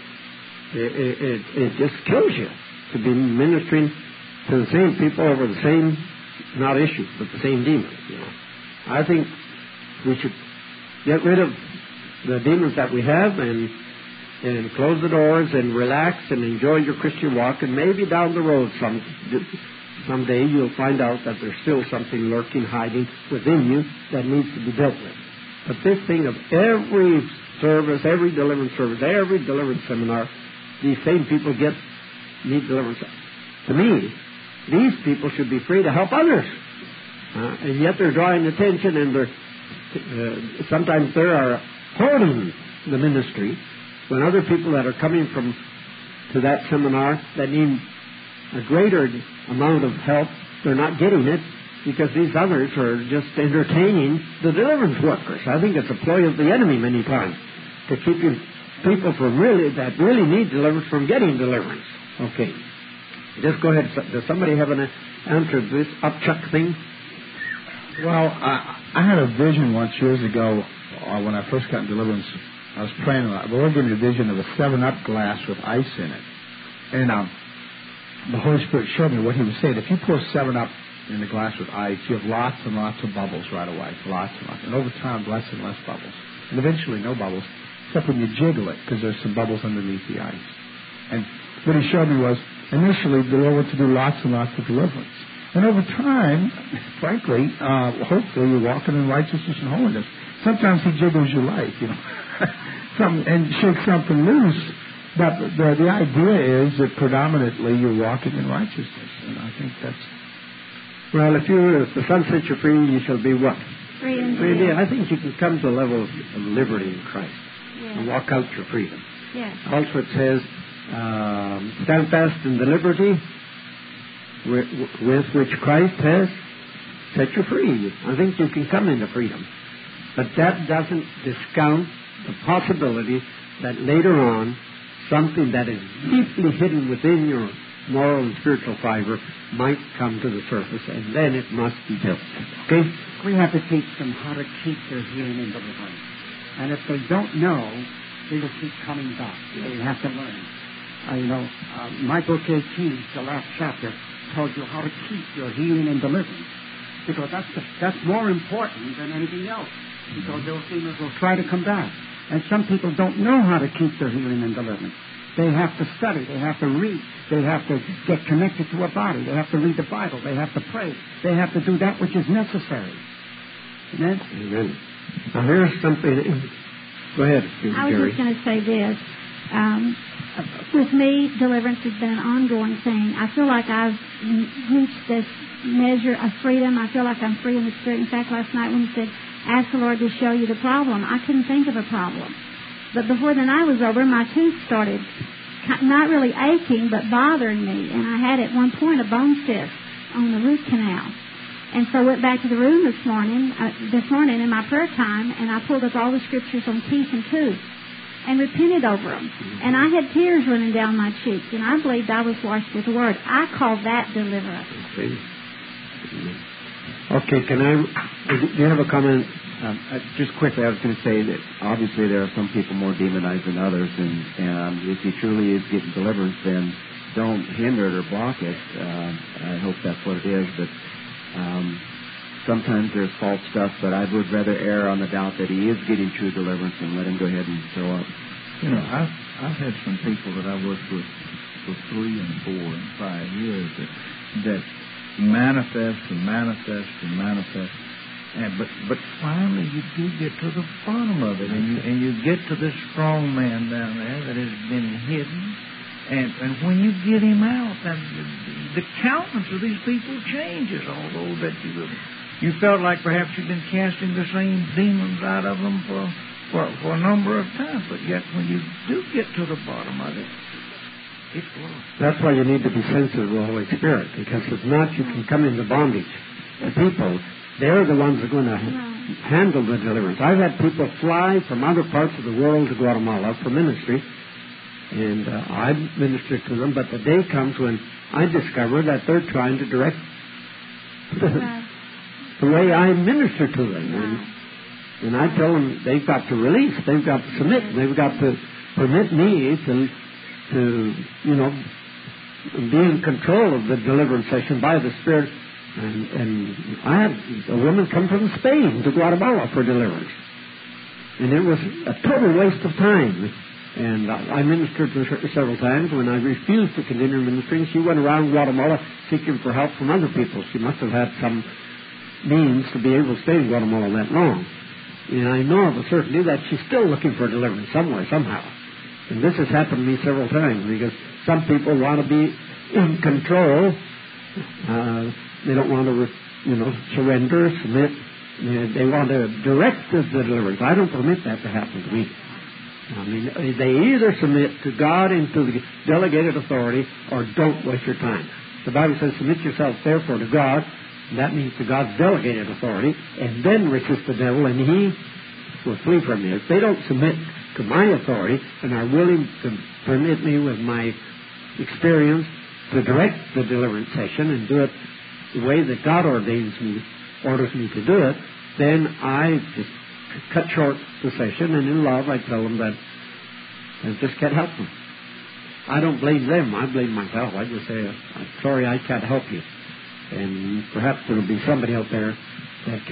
it just kills you to be ministering to the same people over the same, not issues, but the same demons. You know, I think we should get rid of the demons that we have and close the doors and relax and enjoy your Christian walk, and maybe down the road someday you'll find out that there's still something lurking, hiding within you that needs to be dealt with. But this thing of every service, every deliverance service, every deliverance seminar, these same people need deliverance. To me, these people should be free to help others. And yet they're drawing attention, and they're sometimes they are hoarding the ministry when other people that are coming to that seminar that need a greater amount of help, they're not getting it because these others are just entertaining the deliverance workers. I think it's a ploy of the enemy many times to keep people that really need deliverance from getting deliverance. Okay. Just go ahead. Does somebody have an answer to this upchuck thing? Well, I had a vision once years ago when I first got in deliverance. I was praying a lot. The Lord gave me a vision of a 7-Up glass with ice in it. And the Holy Spirit showed me what He was saying. If you pour 7-Up in the glass with ice, you have lots and lots of bubbles right away. Lots and lots. And over time, less and less bubbles. And eventually, no bubbles, except when you jiggle it, because there's some bubbles underneath the ice. And what He showed me was, initially, the Lord wants to do lots and lots of deliverance. And over time, frankly, hopefully, you're walking in righteousness and holiness. Sometimes He jiggles your life, you know, and shakes something loose. But the idea is that predominantly you're walking in righteousness. And I think that's... Well, if the Son sets you free, you shall be what? Free indeed. I think you can come to a level of liberty in Christ and walk out your freedom. Yes. Also it says, stand fast in the liberty with which Christ has set you free. I think you can come into freedom. But that doesn't discount the possibility that later on, something that is deeply hidden within your moral and spiritual fiber might come to the surface, and then it must be dealt with. Okay? We have to teach them how to keep their healing and deliverance. And if they don't know, they will keep coming back. They have to learn. My book 18, the last chapter, tells you how to keep your healing and deliverance. Because that's more important than anything else. Because those demons will try to come back. And some people don't know how to keep their healing and deliverance. They have to study. They have to read. They have to get connected to a body. They have to read the Bible. They have to pray. They have to do that which is necessary. Amen? Amen. Now here's something. Go ahead, Jerry. I was just going to say this. With me, deliverance has been an ongoing thing. I feel like I've reached this measure of freedom. I feel like I'm free in the Spirit. In fact, last night when He said, ask the Lord to show you the problem, I couldn't think of a problem. But before the night was over, my tooth started not really aching, but bothering me. And I had at one point a bone cyst on the root canal. And so I went back to the room this morning in my prayer time, and I pulled up all the scriptures on teeth and tooth and repented over them. And I had tears running down my cheeks, and I believed I was washed with the Word. I call that deliverance. Okay, do you have a comment? Just quickly, I was going to say that obviously there are some people more demonized than others, and if he truly is getting deliverance, then don't hinder it or block it. I hope that's what it is, but sometimes there's false stuff, but I would rather err on the doubt that he is getting true deliverance and let him go ahead and show up. You know, I've had some people that I worked with for 3 and 4 and 5 years that manifest and manifest and manifest. But finally you do get to the bottom of it, and you get to this strong man down there that has been hidden, and when you get him out, then the countenance of these people changes, although that you felt like perhaps you've been casting the same demons out of them for a number of times, but yet when you do get to the bottom of it, it's lost. That's why you need to be sensitive to the Holy Spirit, because if not, you can come into bondage. The people, they're the ones that are going to handle the deliverance. I've had people fly from other parts of the world to Guatemala for ministry, and I minister to them, but the day comes when I discover that they're trying to direct the way I minister to them. And I tell them they've got to release, they've got to submit, they've got to permit me to be in control of the deliverance session by the Spirit. And I had a woman come from Spain to Guatemala for deliverance. And it was a total waste of time. And I ministered to her several times. When I refused to continue ministering, she went around Guatemala seeking for help from other people. She must have had some means to be able to stay in Guatemala that long. And I know of a certainty that she's still looking for deliverance somewhere, somehow. And this has happened to me several times because some people want to be in control. They don't want to, surrender, submit. They want to direct the deliverance. I don't permit that to happen to me. I mean, they either submit to God and to the delegated authority or don't waste your time. The Bible says, submit yourself therefore to God. That means to God's delegated authority, and then resist the devil, and he will flee from you. If they don't submit to my authority and are willing to permit me with my experience to direct the deliverance session and do it the way that God orders me to do it, then I just cut short the session, and in love I tell them that I just can't help them. I don't blame them. I blame myself. I just say, I'm sorry, I can't help you. And perhaps there will be somebody out there that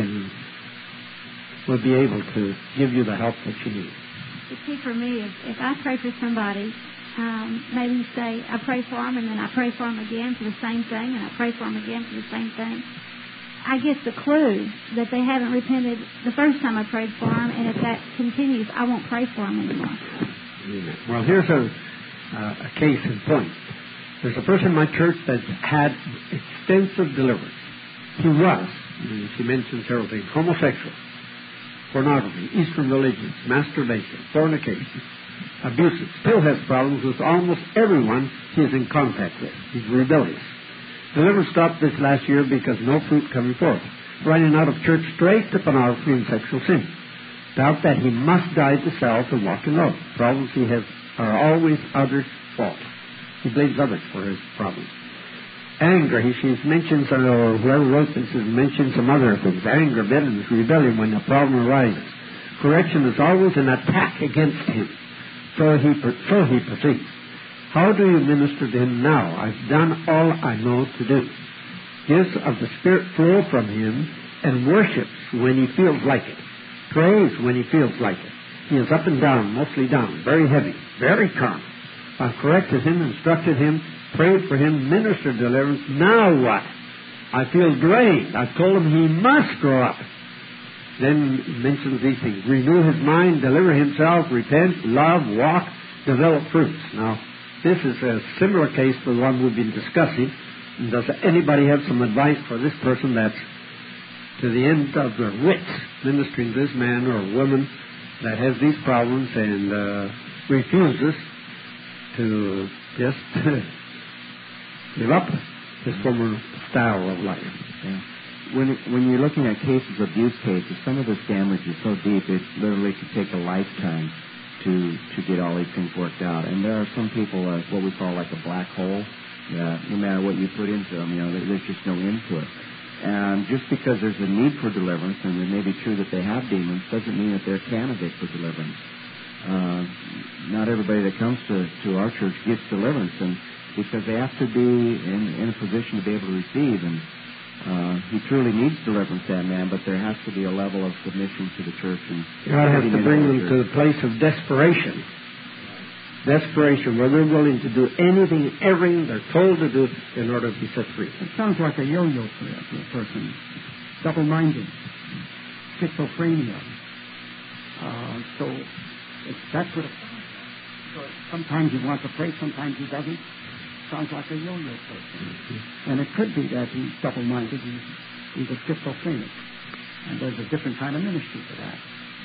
will be able to give you the help that you need. You see, for me, if I pray for somebody, maybe say I pray for them, and then I pray for them again for the same thing, and I pray for them again for the same thing, I get the clue that they haven't repented the first time I prayed for them, and if that continues, I won't pray for them anymore. Well, here's a case in point. There's a person in my church that had extensive deliverance. He was, she mentioned several things, homosexual, pornography, Eastern religions, masturbation, fornication, abusive, still has problems with almost everyone he is in contact with. He's rebellious. Deliverance stopped this last year because no fruit coming forth. Running out of church straight to pornography and sexual sin. Doubt that he must die to self and walk in love. Problems he has are always others' fault. He blames others for his problems. Anger, she mentions, or whoever wrote this has mentioned some other things. Anger, bitterness, rebellion when a problem arises. Correction is always an attack against him. So he proceeds. How do you minister to him now? I've done all I know to do. Gifts of the Spirit flow from him and worships when he feels like it. Prays when he feels like it. He is up and down, mostly down, very heavy, very calm. I've corrected him, instructed him, prayed for him, ministered deliverance. Now what? I feel drained. I've told him he must grow up. Then he mentions these things. Renew his mind, deliver himself, repent, love, walk, develop fruits. Now, this is a similar case to the one we've been discussing. And does anybody have some advice for this person that's to the end of their wits, ministering to this man or woman that has these problems and refuses to just give up his former style of life? Yeah. When you're looking at cases, abuse cases, some of this damage is so deep it literally could take a lifetime to get all these things worked out. And there are some people, what we call like a black hole. No matter what you put into them, there's just no end to it. And just because there's a need for deliverance, and it may be true that they have demons, doesn't mean that they're candidates for deliverance. Not everybody that comes to our church gets deliverance, and because they have to be in a position to be able to receive. And he truly needs deliverance, that man, but there has to be a level of submission to the church. And God has to bring them to the place of desperation. Desperation, where they're willing to do anything, everything they're told to do in order to be set free. It sounds like a yo-yo for a person. Double-minded. Schizophrenia. So that's what it sounds. So sometimes he wants to pray, sometimes he doesn't. Sounds like a yo-yo person. And it could be that he's double-minded. He's a schizophrenic. And there's a different kind of ministry for that.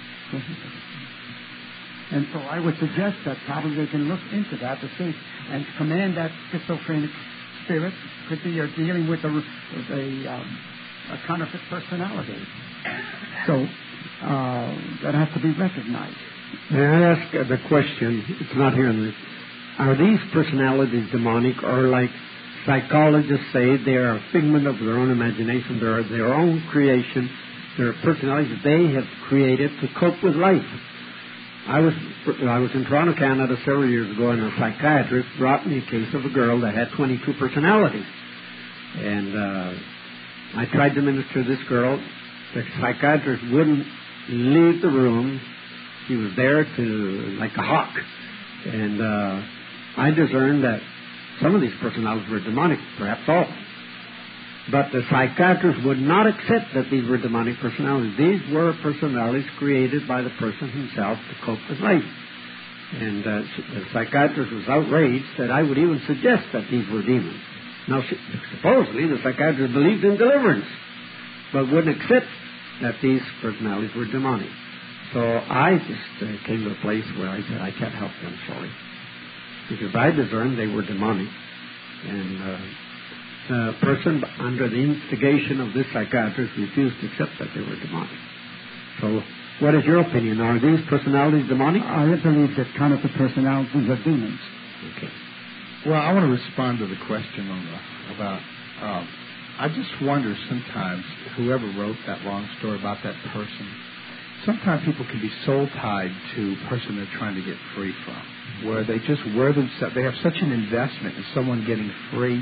And so I would suggest that probably they can look into that to see and command that schizophrenic spirit. Could be you're dealing with a counterfeit personality. So that has to be recognized. May I ask the question? It's not here in this. Are these personalities demonic, or like psychologists say they are a figment of their own imagination. They are their own creation. They're personalities they have created to cope with life. I was in Toronto, Canada several years ago, and a psychiatrist brought me a case of a girl that had 22 personalities. And I tried to minister to this girl. The psychiatrist wouldn't leave the room. He was there like a hawk. And I discerned that some of these personalities were demonic, perhaps all. But the psychiatrist would not accept that these were demonic personalities. These were personalities created by the person himself to cope with life. And the psychiatrist was outraged that I would even suggest that these were demons. Now, supposedly, the psychiatrist believed in deliverance, but wouldn't accept that these personalities were demonic. So I just came to a place where I said, I can't help them, sorry. Because I discerned they were demonic. And the person, under the instigation of this psychiatrist, refused to accept that they were demonic. So what is your opinion? Are these personalities demonic? I believe that kind of the personalities are demons. Okay. Well, I want to respond to the question about I just wonder sometimes, whoever wrote that long story about that person, sometimes people can be soul-tied to the person they're trying to get free from, where they just wear themselves, they have such an investment in someone getting free,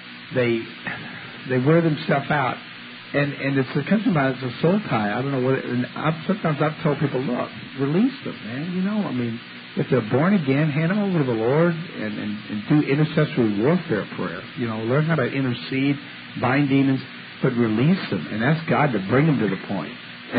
they wear themselves out, and it comes about as a soul tie. I don't know what, and sometimes I've told people, look, release them, man, I mean, if they're born again, hand them over to the Lord and do intercessory warfare prayer. Learn how to intercede, bind demons, but release them and ask God to bring them to the point.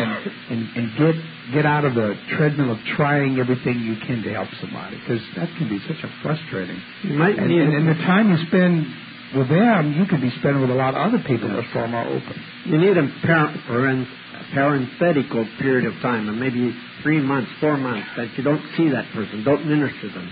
And get out of the treadmill of trying everything you can to help somebody, because that can be such a frustrating. And the time you spend with them, you could be spending with a lot of other people that are far more open. You need a parenthetical period of time, and maybe 3 months, 4 months, that you don't see that person, don't minister to them.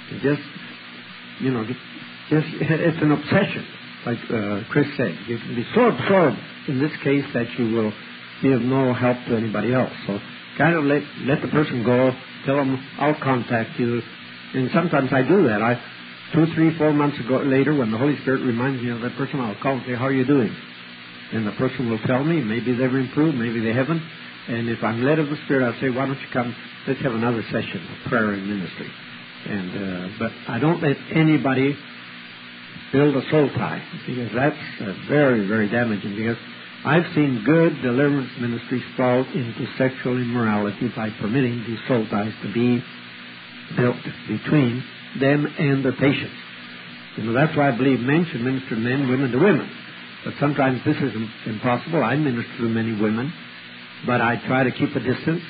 It's an obsession, like Chris said. You can be so absorbed in this case that you will be of no help to anybody else. So kind of let the person go, tell them, I'll contact you. And sometimes I do that. 2, 3, 4 months later, when the Holy Spirit reminds me of that person, I'll call and say, how are you doing? And the person will tell me, maybe they've improved, maybe they haven't. And if I'm led of the Spirit, I'll say, why don't you come, let's have another session of prayer and ministry. But I don't let anybody build a soul tie, because that's very, very damaging, because I've seen good deliverance ministries fall into sexual immorality by permitting these soul ties to be built between them and their patients. That's why I believe men should minister to men, women to women. But sometimes this is impossible. I minister to many women, but I try to keep a distance.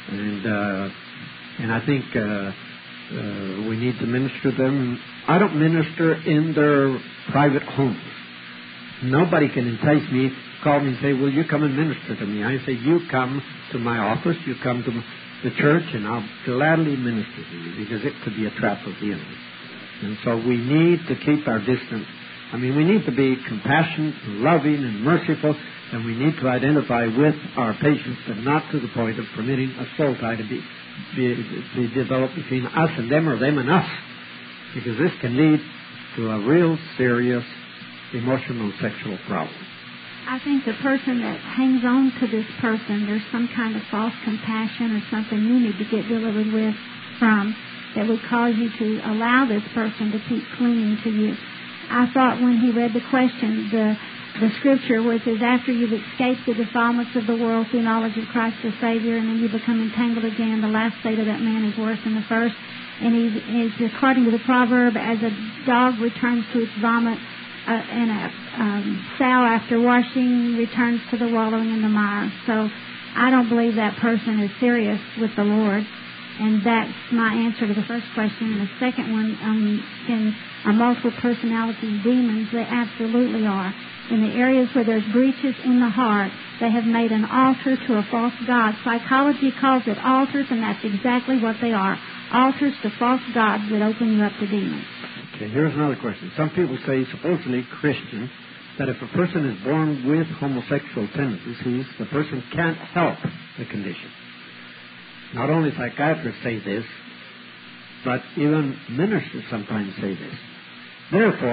And I think we need to minister to them. I don't minister in their private homes. Nobody can entice me, call me and say, will you come and minister to me? I say, you come to my office, you come to the church, and I'll gladly minister to you, because it could be a trap of the enemy. And so we need to keep our distance. I mean, we need to be compassionate, loving, and merciful, and we need to identify with our patients, but not to the point of permitting a soul tie to be developed between us and them, or them and us, because this can lead to a real serious emotional sexual problem. I think the person that hangs on to this person, there's some kind of false compassion or something you need to get delivered from that would cause you to allow this person to keep clinging to you. I thought when he read the question, the scripture where it says, after you've escaped the defilements of the world through knowledge of Christ the Savior, and then you become entangled again, the last state of that man is worse than the first. And he's according to the proverb, as a dog returns to its vomit, and a sow after washing returns to the wallowing in the mire. So I don't believe that person is serious with the Lord. And that's my answer to the first question. And the second one, in multiple personality demons, they absolutely are. In the areas where there's breaches in the heart, they have made an altar to a false god. Psychology calls it altars, and that's exactly what they are. Altars to false gods that open you up to demons. Okay, here's another question. Some people say, supposedly Christians, that if a person is born with homosexual tendencies, the person can't help the condition. Not only psychiatrists say this, but even ministers sometimes say this. Therefore,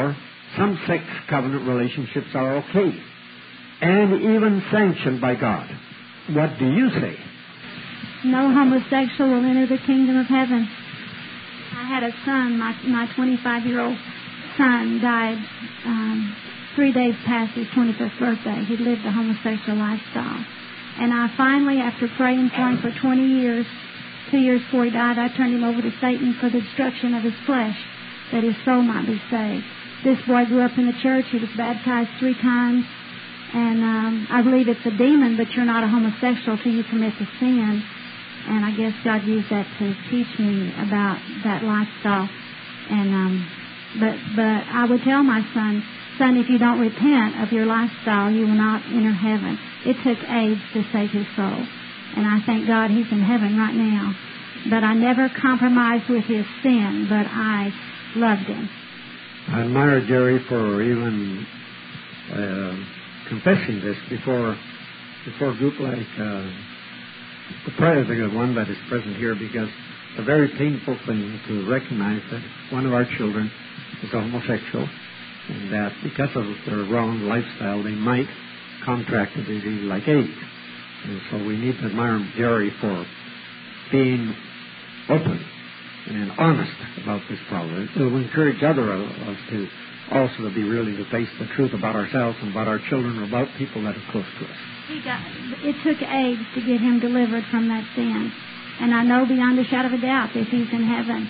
some sex covenant relationships are okay and even sanctioned by God. What do you say? No homosexual will enter the kingdom of heaven. I had a son, my 25-year-old son died 3 days past his 25th birthday. He lived a homosexual lifestyle. And I finally, after praying for him for 20 years, 2 years before he died, I turned him over to Satan for the destruction of his flesh, that his soul might be saved. This boy grew up in the church. He was baptized 3 times. And I believe it's a demon, but you're not a homosexual till you commit the sin. And I guess God used that to teach me about that lifestyle. And but I would tell my son, if you don't repent of your lifestyle, you will not enter heaven. It took AIDS to save his soul. And I thank God he's in heaven right now. But I never compromised with his sin, but I loved him. I admire Jerry for even confessing this before a group like the prayer is a good one that is present here, because it's a very painful thing to recognize that one of our children is a homosexual, and that because of their wrong lifestyle they might contract a disease like AIDS. And so we need to admire Jerry for being open and honest about this problem. It will encourage other of us to also to be willing to face the truth about ourselves and about our children or about people that are close to us. It took AIDS to get him delivered from that sin. And I know beyond a shadow of a doubt that he's in heaven.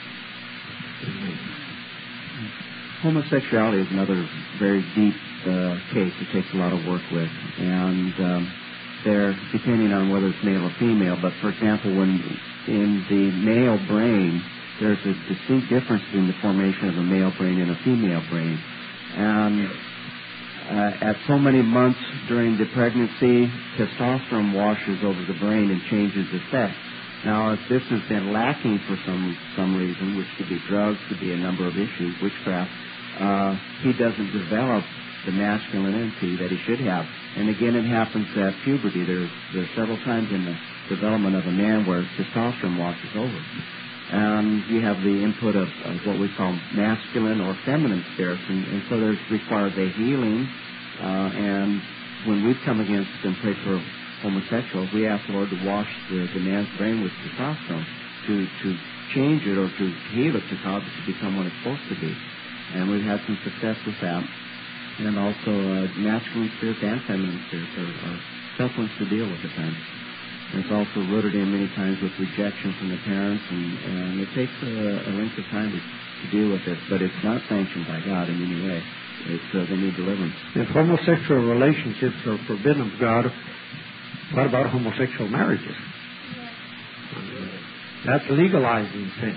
Homosexuality is another very deep case. It takes a lot of work with. And they're depending on whether it's male or female. But, for example, when in the male brain, there's a distinct difference in the formation of a male brain and a female brain. And at so many months during the pregnancy, testosterone washes over the brain and changes the sex. Now, if this has been lacking for some reason, which could be drugs, could be a number of issues, witchcraft, he doesn't develop the masculinity that he should have. And again, it happens at puberty. There's several times in the development of a man where testosterone washes over. And you have the input of what we call masculine or feminine spirits, and so there's requires a healing. And when we've come against and prayed for homosexuals, we ask the Lord to wash the man's brain with testosterone to change it or to heal it to cause it to become what it's supposed to be. And we've had some success with that. And also masculine spirits and feminine spirits are tough ones to deal with at times. And it's also rooted in many times with rejection from the parents, and it takes a length of time to deal with it, but it's not sanctioned by God in any way. They need deliverance. If homosexual relationships are forbidden of God, what about homosexual marriages? That's legalizing sin.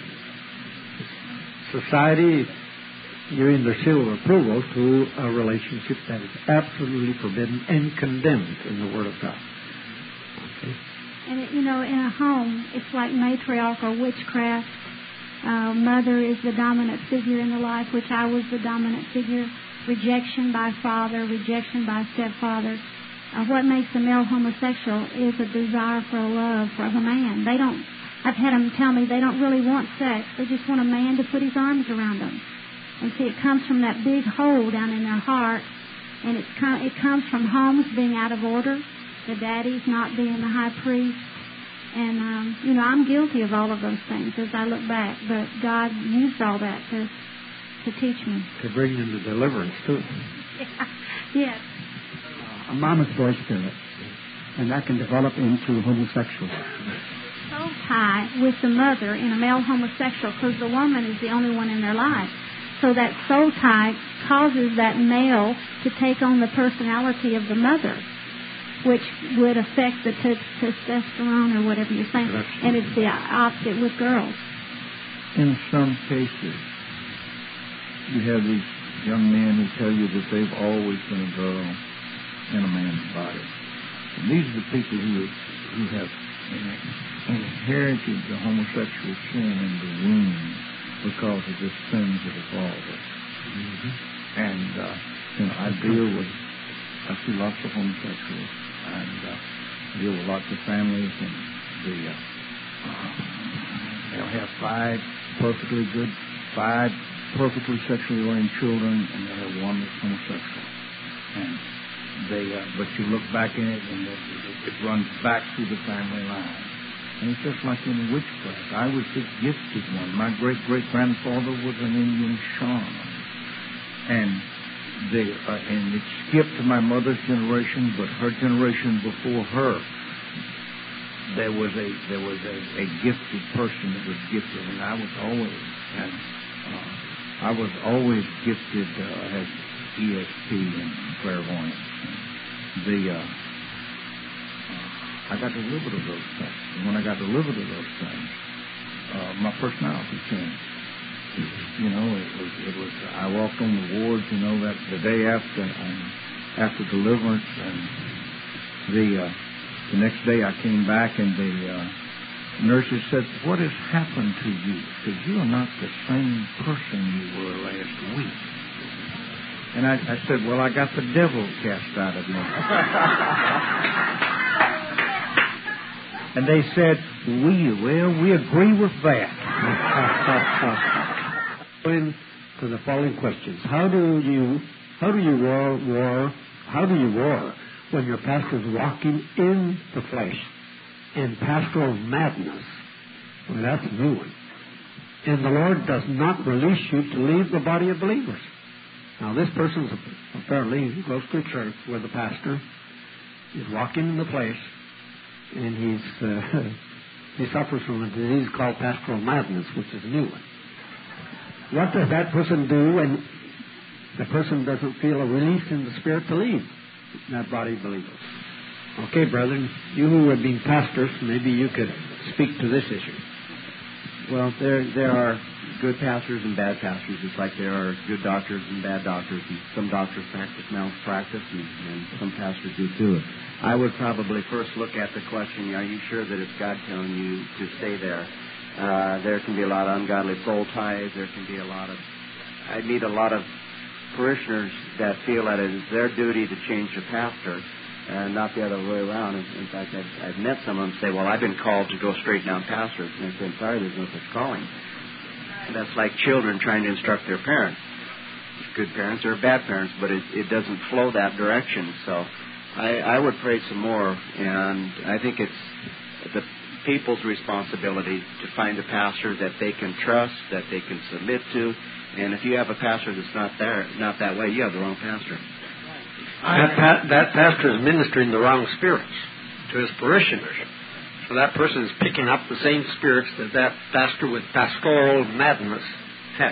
Society giving their seal of approval to a relationship that is absolutely forbidden and condemned in the Word of God. Okay. And, in a home, it's like matriarchal witchcraft. Mother is the dominant figure in the life, which I was the dominant figure. Rejection by father, rejection by stepfather. What makes a male homosexual is a desire for a love of a man. I've had them tell me they don't really want sex. They just want a man to put his arms around them. And see, it comes from that big hole down in their heart. And it comes from homes being out of order. The daddies not being the high priest. And, I'm guilty of all of those things as I look back. But God used all that to teach me. To bring them to deliverance, too. Yes. A mama's boy spirit. And that can develop into homosexual. Soul tie with the mother in a male homosexual, because the woman is the only one in their life. So that soul tie causes that male to take on the personality of the mother, which would affect the testosterone or whatever you're saying. And it's the opposite with girls. In some cases, you have these young men who tell you that they've always been a girl in a man's body. And these are the people who have inherited the homosexual sin in the womb because of the sins of the father. Mm-hmm. And, I see lots of homosexuals, and deal with lots of families, and they'll have 5 perfectly good, 5 perfectly sexually oriented children, and they have one that's homosexual. And but you look back in it, and it runs back through the family line. And it's just like in witchcraft. I was the gifted one. My great-great-grandfather was an Indian shaman. And it skipped to my mother's generation, but her generation before her, there was a gifted person that was gifted, and I was always gifted as ESP and clairvoyance. I got delivered of those things, and when I got delivered of those things, my personality changed. You know, it was. I walked on the wards, you know, that the day after deliverance, and the next day I came back, and the nurses said, "What has happened to you?" I said, "You are not the same person you were last week." And I said, "Well, I got the devil cast out of me." And they said, we agree with that. To the following questions. How do you war when your pastor is walking in the flesh in pastoral madness? Well, that's a new one. And the Lord does not release you to leave the body of believers. Now, this person apparently goes to a church where the pastor is walking in the flesh, and he suffers from a disease called pastoral madness, which is a new one. What does that person do when the person doesn't feel a release in the spirit to leave that body of believers? Okay, brethren, you who have been pastors, maybe you could speak to this issue. Well, there are good pastors and bad pastors, just like there are good doctors and bad doctors, and some doctors practice malpractice, and some pastors do too. I would probably first look at the question, are you sure that it's God telling you to stay there? There can be a lot of ungodly soul ties. There can be I meet a lot of parishioners that feel that it is their duty to change the pastor, and not the other way around. In fact, I've met some of them say, well, I've been called to go straighten out pastors. And I said, sorry, there's no such calling. And that's like children trying to instruct their parents. Good parents or bad parents, but it doesn't flow that direction. So I would pray some more, and I think it's the people's responsibility to find a pastor that they can trust, that they can submit to. And if you have a pastor that's not that way, you have the wrong pastor. That pastor is ministering the wrong spirits to his parishioners. So that person is picking up the same spirits that pastor with pastoral madness has.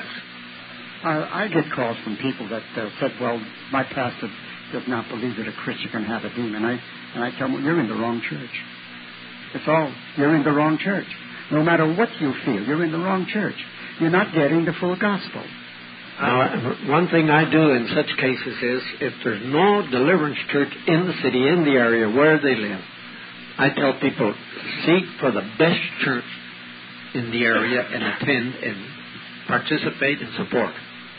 I get calls from people that said, well, my pastor does not believe that a Christian can have a demon. And I tell them, well, you're in the wrong church. It's all. You're in the wrong church. No matter what you feel, you're in the wrong church. You're not getting the full gospel. One thing I do in such cases is, if there's no deliverance church in the city, in the area where they live, I tell people, seek for the best church in the area and attend and participate and support.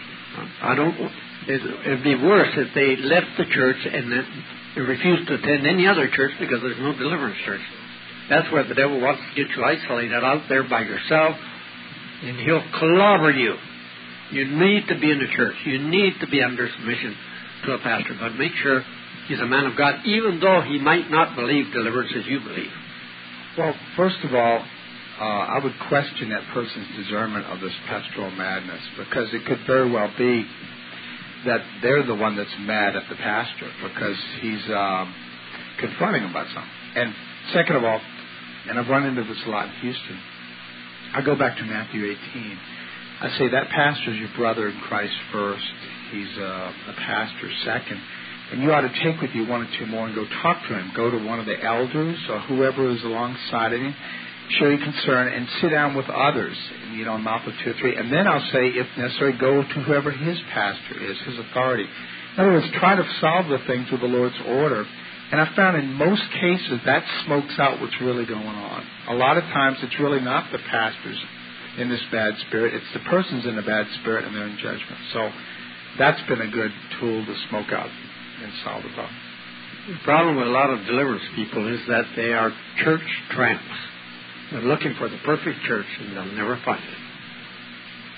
It'd be worse if they left the church and then refused to attend any other church because there's no deliverance church. That's where the devil wants to get you isolated out there by yourself, and he'll clobber you. You need to be in the church. You need to be under submission to a pastor, but make sure he's a man of God, even though he might not believe deliverance as you believe. Well, first of all, I would question that person's discernment of this pastoral madness, because it could very well be that they're the one that's mad at the pastor because he's confronting them about something. And second of all, and I've run into this a lot in Houston, I go back to Matthew 18. I say that pastor's your brother in Christ first. He's a pastor second. And you ought to take with you one or two more and go talk to him. Go to one of the elders or whoever is alongside of him. Show your concern and sit down with others, a mouth of two or three. And then I'll say, if necessary, go to whoever his pastor is, his authority. In other words, try to solve the thing through the Lord's order. And I found in most cases that smokes out what's really going on. A lot of times it's really not the pastors in this bad spirit. It's the person's in a bad spirit and they're in judgment. So that's been a good tool to smoke out and solve the problem. The problem with a lot of deliverance people is that they are church tramps. They're looking for the perfect church and they'll never find it.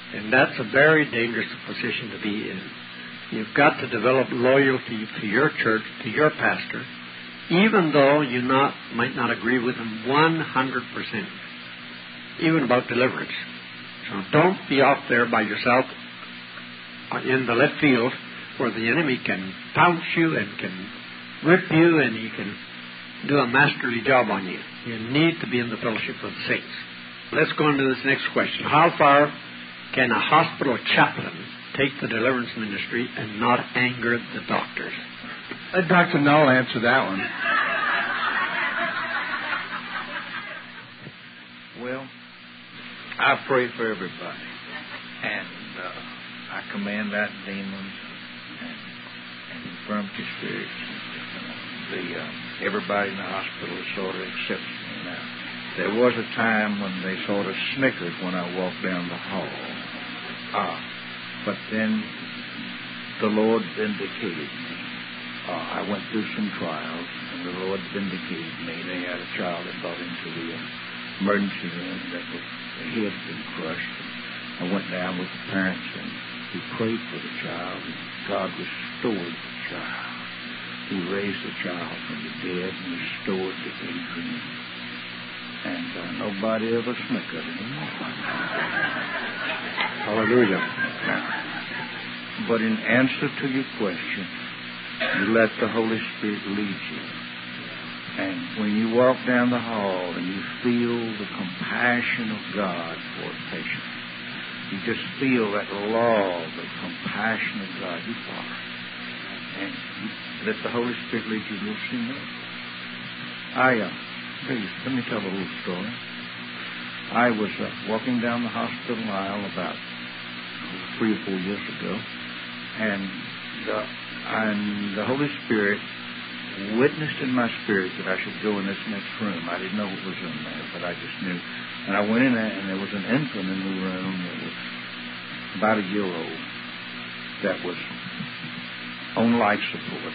And that's a very dangerous position to be in. You've got to develop loyalty to your church, to your pastor, even though you might not agree with him 100%, even about deliverance. So don't be off there by yourself in the left field where the enemy can pounce you and can rip you and he can do a masterly job on you. You need to be in the fellowship of the saints. Let's go into this next question. How far can a hospital chaplain take the deliverance ministry and not anger the doctors? Let Dr. Null answer that one. Well, I pray for everybody. And I command that demons and infirmity spirits. Everybody in the hospital sort of accepts me now. There was a time when they sort of snickered when I walked down the hall. But then the Lord vindicated me. I went through some trials, and the Lord vindicated me. They had a child that brought into the emergency room that the head had been crushed. I went down with the parents, and we prayed for the child, and God restored the child. He raised the child from the dead and restored the Adrian. And nobody ever snickered anymore. Hallelujah. But in answer to your question, you let the Holy Spirit lead you. And when you walk down the hall and you feel the compassion of God for a patient, you just feel that love, the compassion of God, you follow. And you let the Holy Spirit lead you. You'll see miracles. Let me tell a little story. I was walking down the hospital aisle about 3 or 4 years ago, and the Holy Spirit witnessed in my spirit that I should go in this next room. I didn't know what was in there, but I just knew. And I went in there, and there was an infant in the room that was about a year old that was on life support.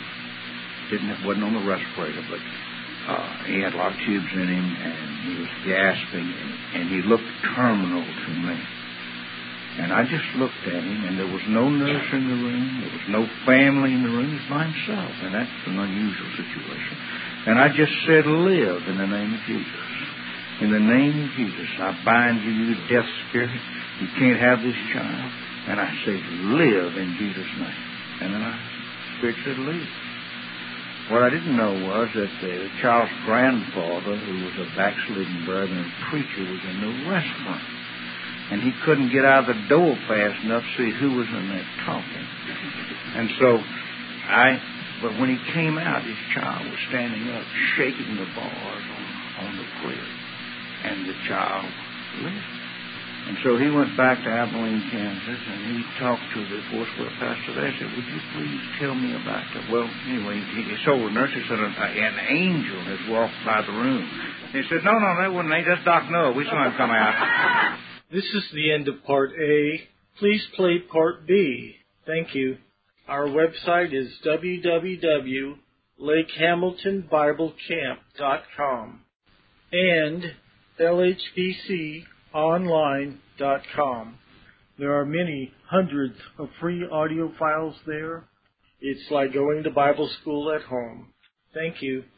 Wasn't on the respirator, but he had a lot of tubes in him, and he was gasping, and he looked terminal to me. And I just looked at him, and there was no nurse in the room. There was no family in the room. He was by himself, and that's an unusual situation. And I just said, live in the name of Jesus. In the name of Jesus, I bind you, you death spirit. You can't have this child. And I said, live in Jesus' name. And then the spirit said, leave. What I didn't know was that the child's grandfather, who was a backslidden brother and preacher, was in the restaurant. And he couldn't get out of the door fast enough to see who was in there talking. And so but when he came out, his child was standing up, shaking the bars on the crib. And the child lived. And so he went back to Abilene, Kansas, and he talked to the Foursquare pastor there. He said, would you please tell me about that? Well, anyway, he told the nurse, he said, an angel has walked by the room. He said, no, that wasn't an angel. That's Doc Noah. We saw him come out. This is the end of Part A. Please play Part B. Thank you. Our website is www.lakehamiltonbiblecamp.com and lhbconline.com. There are many hundreds of free audio files there. It's like going to Bible school at home. Thank you.